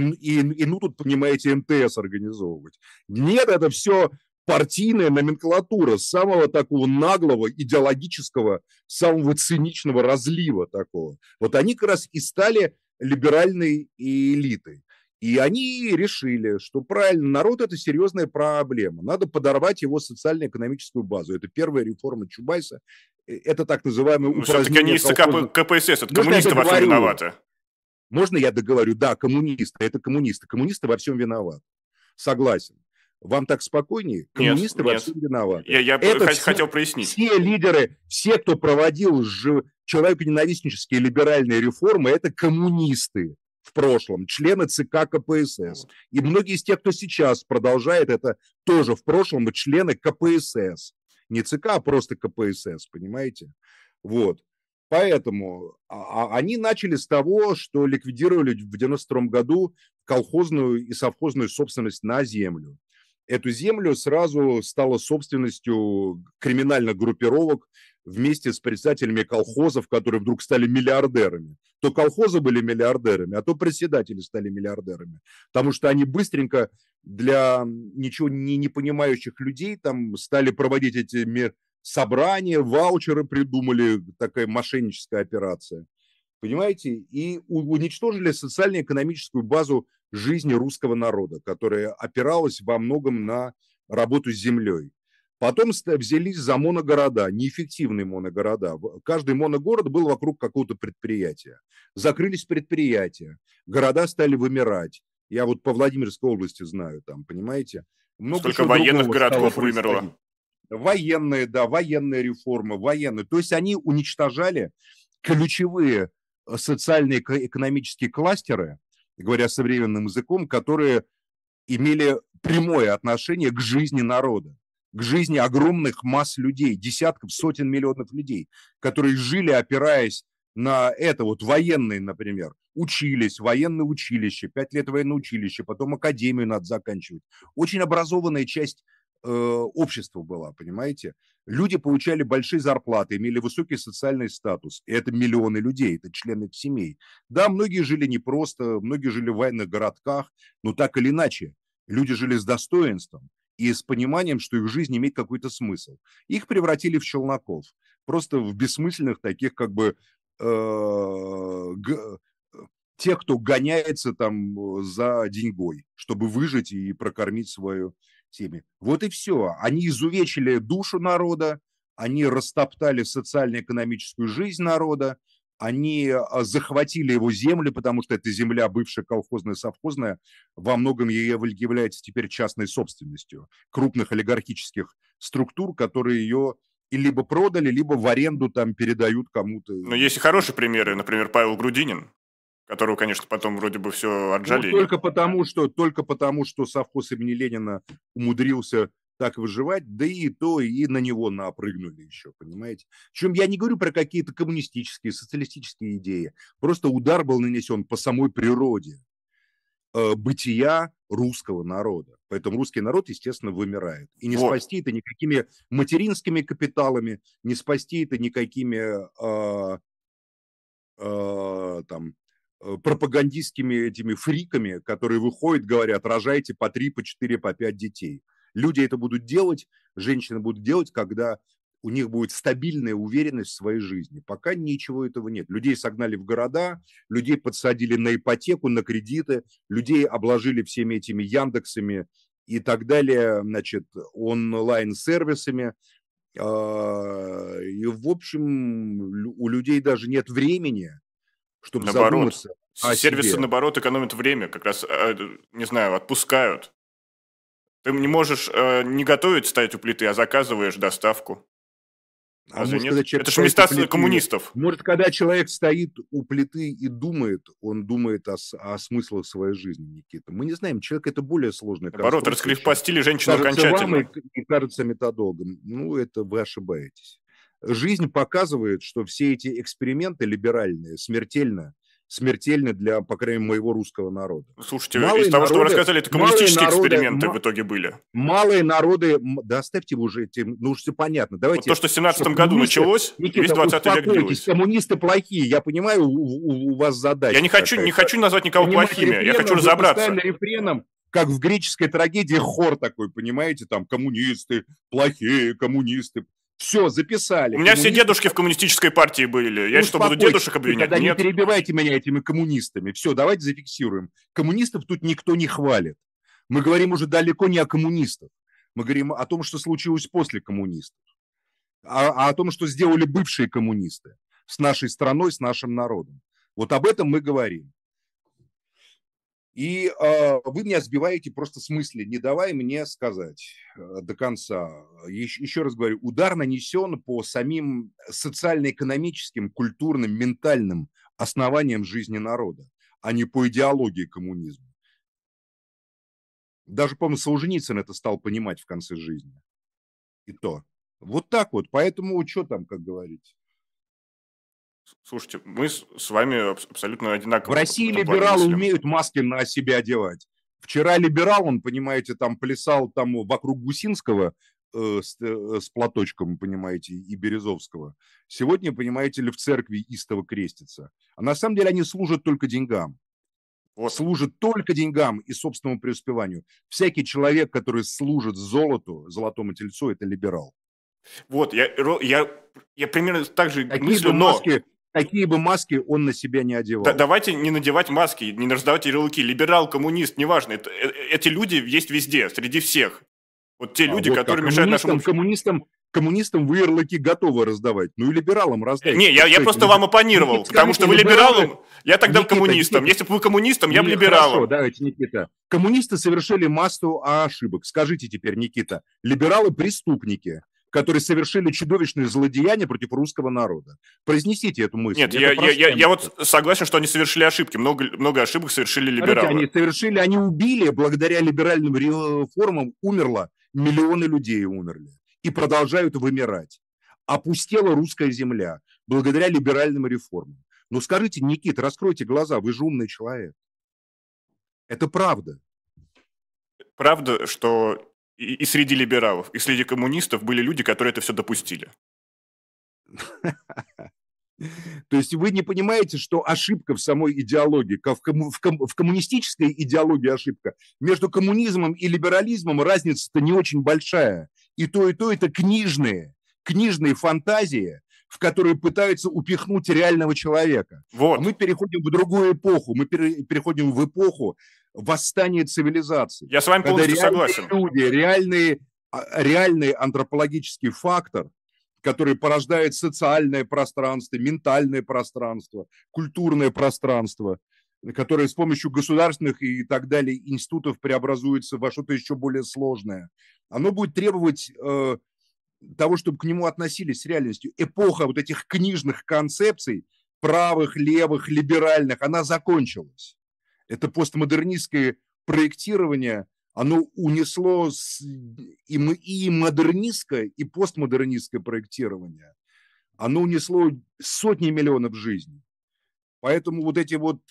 И ну тут, понимаете, МТС организовывать. Нет, это все партийная номенклатура самого такого наглого, идеологического, самого циничного разлива такого. Вот они как раз и стали либеральной элитой. И они решили, что правильно, народ – это серьезная проблема. Надо подорвать его социально-экономическую базу. Это первая реформа Чубайса. Это так называемое все-таки они упразднение из ЦК колхозных... КПСС, это Можно я коммунисты во всем договорю? виноваты. Можно я договорю? Да, коммунисты, это коммунисты. Коммунисты во всем виноваты. Согласен. Вам так спокойнее? Коммунисты во всем виноваты. Я хотел прояснить. Все лидеры, все, кто проводил человеконенавистнические либеральные реформы, это коммунисты в прошлом, члены ЦК КПСС. И многие из тех, кто сейчас продолжает, это тоже в прошлом члены КПСС. Не ЦК, а просто КПСС, понимаете? Вот. Поэтому они начали с того, что ликвидировали в 1992 году колхозную и совхозную собственность на землю. Эту землю сразу стала собственностью криминальных группировок вместе с председателями колхозов, которые вдруг стали миллиардерами. То колхозы были миллиардерами, а то председатели стали миллиардерами. Потому что они быстренько для ничего не понимающих людей там стали проводить эти собрания, ваучеры придумали, такая мошенническая операция. Понимаете? И уничтожили социально-экономическую базу жизни русского народа, которая опиралась во многом на работу с землей. Потом взялись за моногорода, неэффективные моногорода. Каждый моногород был вокруг какого-то предприятия. Закрылись предприятия, города стали вымирать. Я вот по Владимирской области знаю, там, понимаете? Много сколько военных городков вымерло. Военные, да, военные реформы, военные. То есть они уничтожали ключевые социальные экономические кластеры, говоря современным языком, которые имели прямое отношение к жизни народа, к жизни огромных масс людей, десятков, сотен миллионов людей, которые жили, опираясь на это. Вот военные, например, учились, военное училище, 5 лет военное училище, потом академию надо заканчивать. Очень образованная часть общества была, понимаете? Люди получали большие зарплаты, имели высокий социальный статус. И это миллионы людей, это члены их семей. Да, многие жили непросто, многие жили в военных городках, но так или иначе, люди жили с достоинством и с пониманием, что их жизнь имеет какой-то смысл. Их превратили в челноков, просто в бессмысленных таких как бы тех, кто гоняется там за деньгой, чтобы выжить и прокормить свою семью. Вот и все. Они изувечили душу народа, они растоптали социально-экономическую жизнь народа, они захватили его земли, потому что эта земля, бывшая колхозная, совхозная, во многом является теперь частной собственностью крупных олигархических структур, которые ее и либо продали, либо в аренду там передают кому-то. Но есть и хорошие примеры, например, Павел Грудинин, которого, конечно, потом вроде бы все отжали. Ну, только потому, что совхоз имени Ленина умудрился так выживать, да и то, и на него напрыгнули еще, понимаете? Причем я не говорю про какие-то коммунистические, социалистические идеи. Просто удар был нанесен по самой природе бытия русского народа. Поэтому русский народ, естественно, вымирает. И не спасти это никакими материнскими капиталами, не спасти это никакими там пропагандистскими этими фриками, которые выходят, говорят, рожайте по 3, по 4, по 5 детей. Люди это будут делать, женщины будут делать, когда у них будет стабильная уверенность в своей жизни. Пока ничего этого нет. Людей согнали в города, людей подсадили на ипотеку, на кредиты, людей обложили всеми этими Яндексами и так далее, значит, онлайн-сервисами. И, в общем, у людей даже нет времени, чтобы задуматься о сервисы, себе. наоборот, экономят время, как раз, не знаю, отпускают. Ты не можешь не готовить, стоять у плиты, а заказываешь доставку. Может, когда человек это же места коммунистов. Может, когда человек стоит у плиты и думает, он думает о смыслах своей жизни, Никита. Мы не знаем, человек это более сложный. Наоборот, раскрепостили женщину окончательно. И кажется методологом. Ну, это вы ошибаетесь. жизнь показывает, что все эти эксперименты либеральные смертельны для, по крайней мере, моего русского народа. Слушайте, из того, что вы рассказали, это коммунистические эксперименты в итоге были. Малые народы, да оставьте уже этим, ну уж все понятно. Давайте, вот то, что в 17 году началось, Никита, весь 20 век длилось. Коммунисты плохие, я понимаю, у вас задача. Я не хочу назвать никого плохими, я хочу разобраться. Рефреном, как в греческой трагедии хор такой, понимаете, там коммунисты, плохие коммунисты. Все, записали. У меня все дедушки в коммунистической партии были. Я что, буду дедушек обвинять? Нет. Не перебивайте меня этими коммунистами. Все, давайте зафиксируем. Коммунистов тут никто не хвалит. Мы говорим уже далеко не о коммунистах. Мы говорим о том, что случилось после коммунистов. О том, что сделали бывшие коммунисты с нашей страной, с нашим народом. Вот об этом мы говорим. И вы меня сбиваете просто с мысли, не давая мне сказать до конца. Еще раз говорю, удар нанесен по самим социально-экономическим, культурным, ментальным основаниям жизни народа, а не по идеологии коммунизма. Даже, по-моему, Солженицын это стал понимать в конце жизни. И то. Вот так вот. Поэтому что там, как говорить? Слушайте, мы с вами абсолютно одинаковые. В России либералы умеют маски на себя одевать. Вчера либерал, он, понимаете, там плясал там вокруг Гусинского с платочком, понимаете, и Березовского. Сегодня, понимаете ли, в церкви истово крестится. А на самом деле они служат только деньгам. Вот. Служат только деньгам и собственному преуспеванию. Всякий человек, который служит золотому тельцу, это либерал. Вот, я примерно так же мыслю, но... Какие бы маски он на себя не одевал. Давайте не надевать маски, не раздавать ярлыки. Либерал, коммунист, неважно. Эти люди есть везде, среди всех. Вот те люди, которые мешают нашему... Коммунистам вы ярлыки готовы раздавать. Ну и либералам раздать. Не, я просто вам оппонировал, потому что вы либералом, я тогда коммунистом. Если бы вы коммунистом, я бы либералом. Хорошо, давайте, Никита. Коммунисты совершили массу ошибок. Скажите теперь, Никита, либералы преступники, которые совершили чудовищные злодеяния против русского народа. Произнесите эту мысль. Нет, я вот согласен, что они совершили ошибки. Много ошибок совершили либералы. Они убили, благодаря либеральным реформам умерло, миллионы людей умерли. И продолжают вымирать. Опустела русская земля благодаря либеральным реформам. Ну скажите, Никита, раскройте глаза, вы же умный человек. Это правда. Правда, что... И среди либералов, и среди коммунистов были люди, которые это все допустили. То есть вы не понимаете, что ошибка в самой идеологии, в коммунистической идеологии ошибка. Между коммунизмом и либерализмом разница-то не очень большая. И то это книжные фантазии, в которые пытаются упихнуть реального человека. Вот. А мы переходим в другую эпоху. Мы переходим в эпоху восстания цивилизации. Я с вами полностью согласен. Люди, реальный антропологический фактор, который порождает социальное пространство, ментальное пространство, культурное пространство, которое с помощью государственных и так далее институтов преобразуется во что-то еще более сложное. Оно будет требовать того, чтобы к нему относились с реальностью. Эпоха вот этих книжных концепций, правых, левых, либеральных, она закончилась. Это постмодернистское проектирование, оно унесло и модернистское, и постмодернистское проектирование. Оно унесло сотни миллионов жизней. Поэтому вот эти вот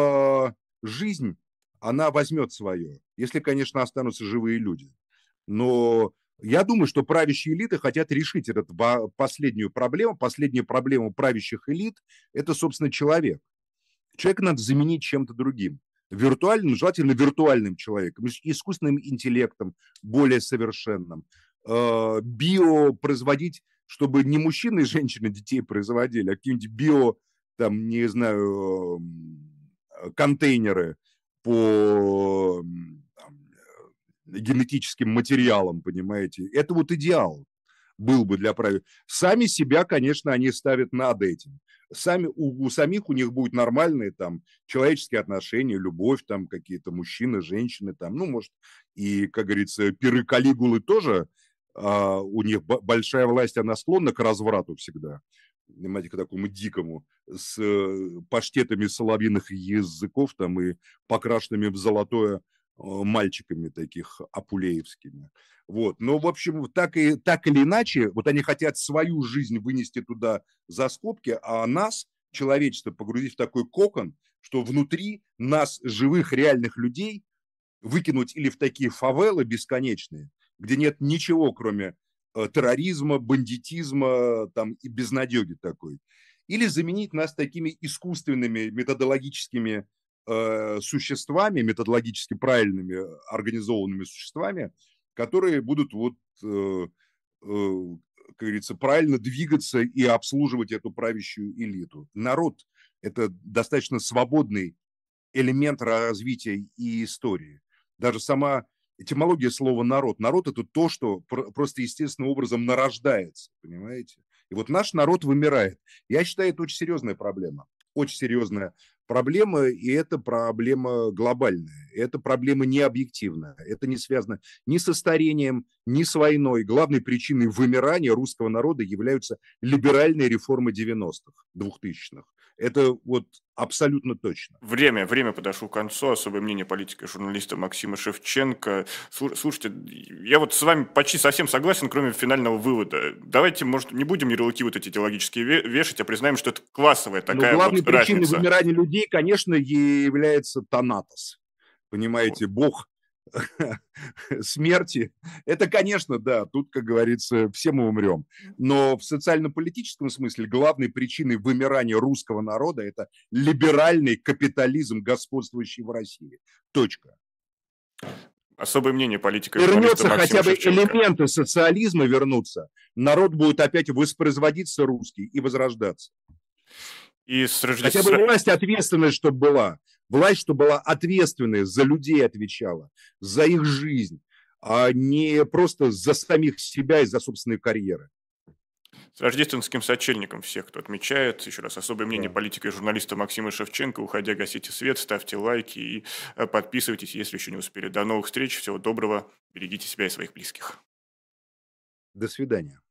жизнь, она возьмет свое, если, конечно, останутся живые люди. Но я думаю, что правящие элиты хотят решить эту последнюю проблему правящих элит – это, собственно, человек. Человека надо заменить чем-то другим. Виртуальным, желательно виртуальным человеком, искусственным интеллектом, более совершенным. Производить, чтобы не мужчины и женщины детей производили, а какие-нибудь там, не знаю, контейнеры по генетическим материалам, понимаете. Это вот идеал был бы для правительства. Сами себя, конечно, они ставят над этим. У самих у них будут нормальные там человеческие отношения, любовь, там какие-то мужчины, женщины, там, ну, может, и, как говорится, пиры Калигулы тоже, у них большая власть, она склонна к разврату всегда, понимаете, к такому дикому, с паштетами соловьиных языков там и покрашенными в золотое мальчиками таких апулеевскими. Вот. Но, в общем, так или иначе, вот они хотят свою жизнь вынести туда за скобки, а нас, человечество, погрузить в такой кокон, что внутри нас, живых, реальных людей, выкинуть или в такие фавелы бесконечные, где нет ничего, кроме терроризма, бандитизма там, и безнадеги такой, или заменить нас такими искусственными методологическими существами, методологически правильными организованными существами, которые будут вот, как говорится, правильно двигаться и обслуживать эту правящую элиту. Народ – это достаточно свободный элемент развития и истории. Даже сама этимология слова «народ». Народ – это то, что просто естественным образом нарождается, понимаете? И вот наш народ вымирает. Я считаю, это очень серьезная проблема. Очень серьезная проблема, и это проблема глобальная. Это проблема не объективная. Это не связано ни со старением, ни с войной. Главной причиной вымирания русского народа являются либеральные реформы 90-х, 2000-х. Это вот абсолютно точно. Время подошло к концу. Особое мнение политика и журналиста Максима Шевченко. Слушайте, я вот с вами почти совсем согласен, кроме финального вывода. Давайте, может, не будем ярлыки вот эти идеологические вешать, а признаем, что это классовая такая Но главной вот причиной разница. вымирания людей, конечно, является Танатос. Понимаете, бог смерти. Это, конечно, да, тут, как говорится, все мы умрем. Но в социально-политическом смысле главной причиной вымирания русского народа это либеральный капитализм, господствующий в России. Точка. Особое мнение политика и журналиста Вернется Максима хотя бы Шевченко. элементы социализма вернутся, народ будет опять воспроизводиться русский и возрождаться. И с Хотя бы власть ответственная, чтобы была. Власть, чтобы была ответственная, за людей отвечала, за их жизнь, а не просто за самих себя и за собственные карьеры. С рождественским сочельником всех, кто отмечает. Еще раз, особое мнение Да. политика и журналиста Максима Шевченко. Уходя, гасите свет, ставьте лайки и подписывайтесь, если еще не успели. До новых встреч, всего доброго, берегите себя и своих близких. До свидания.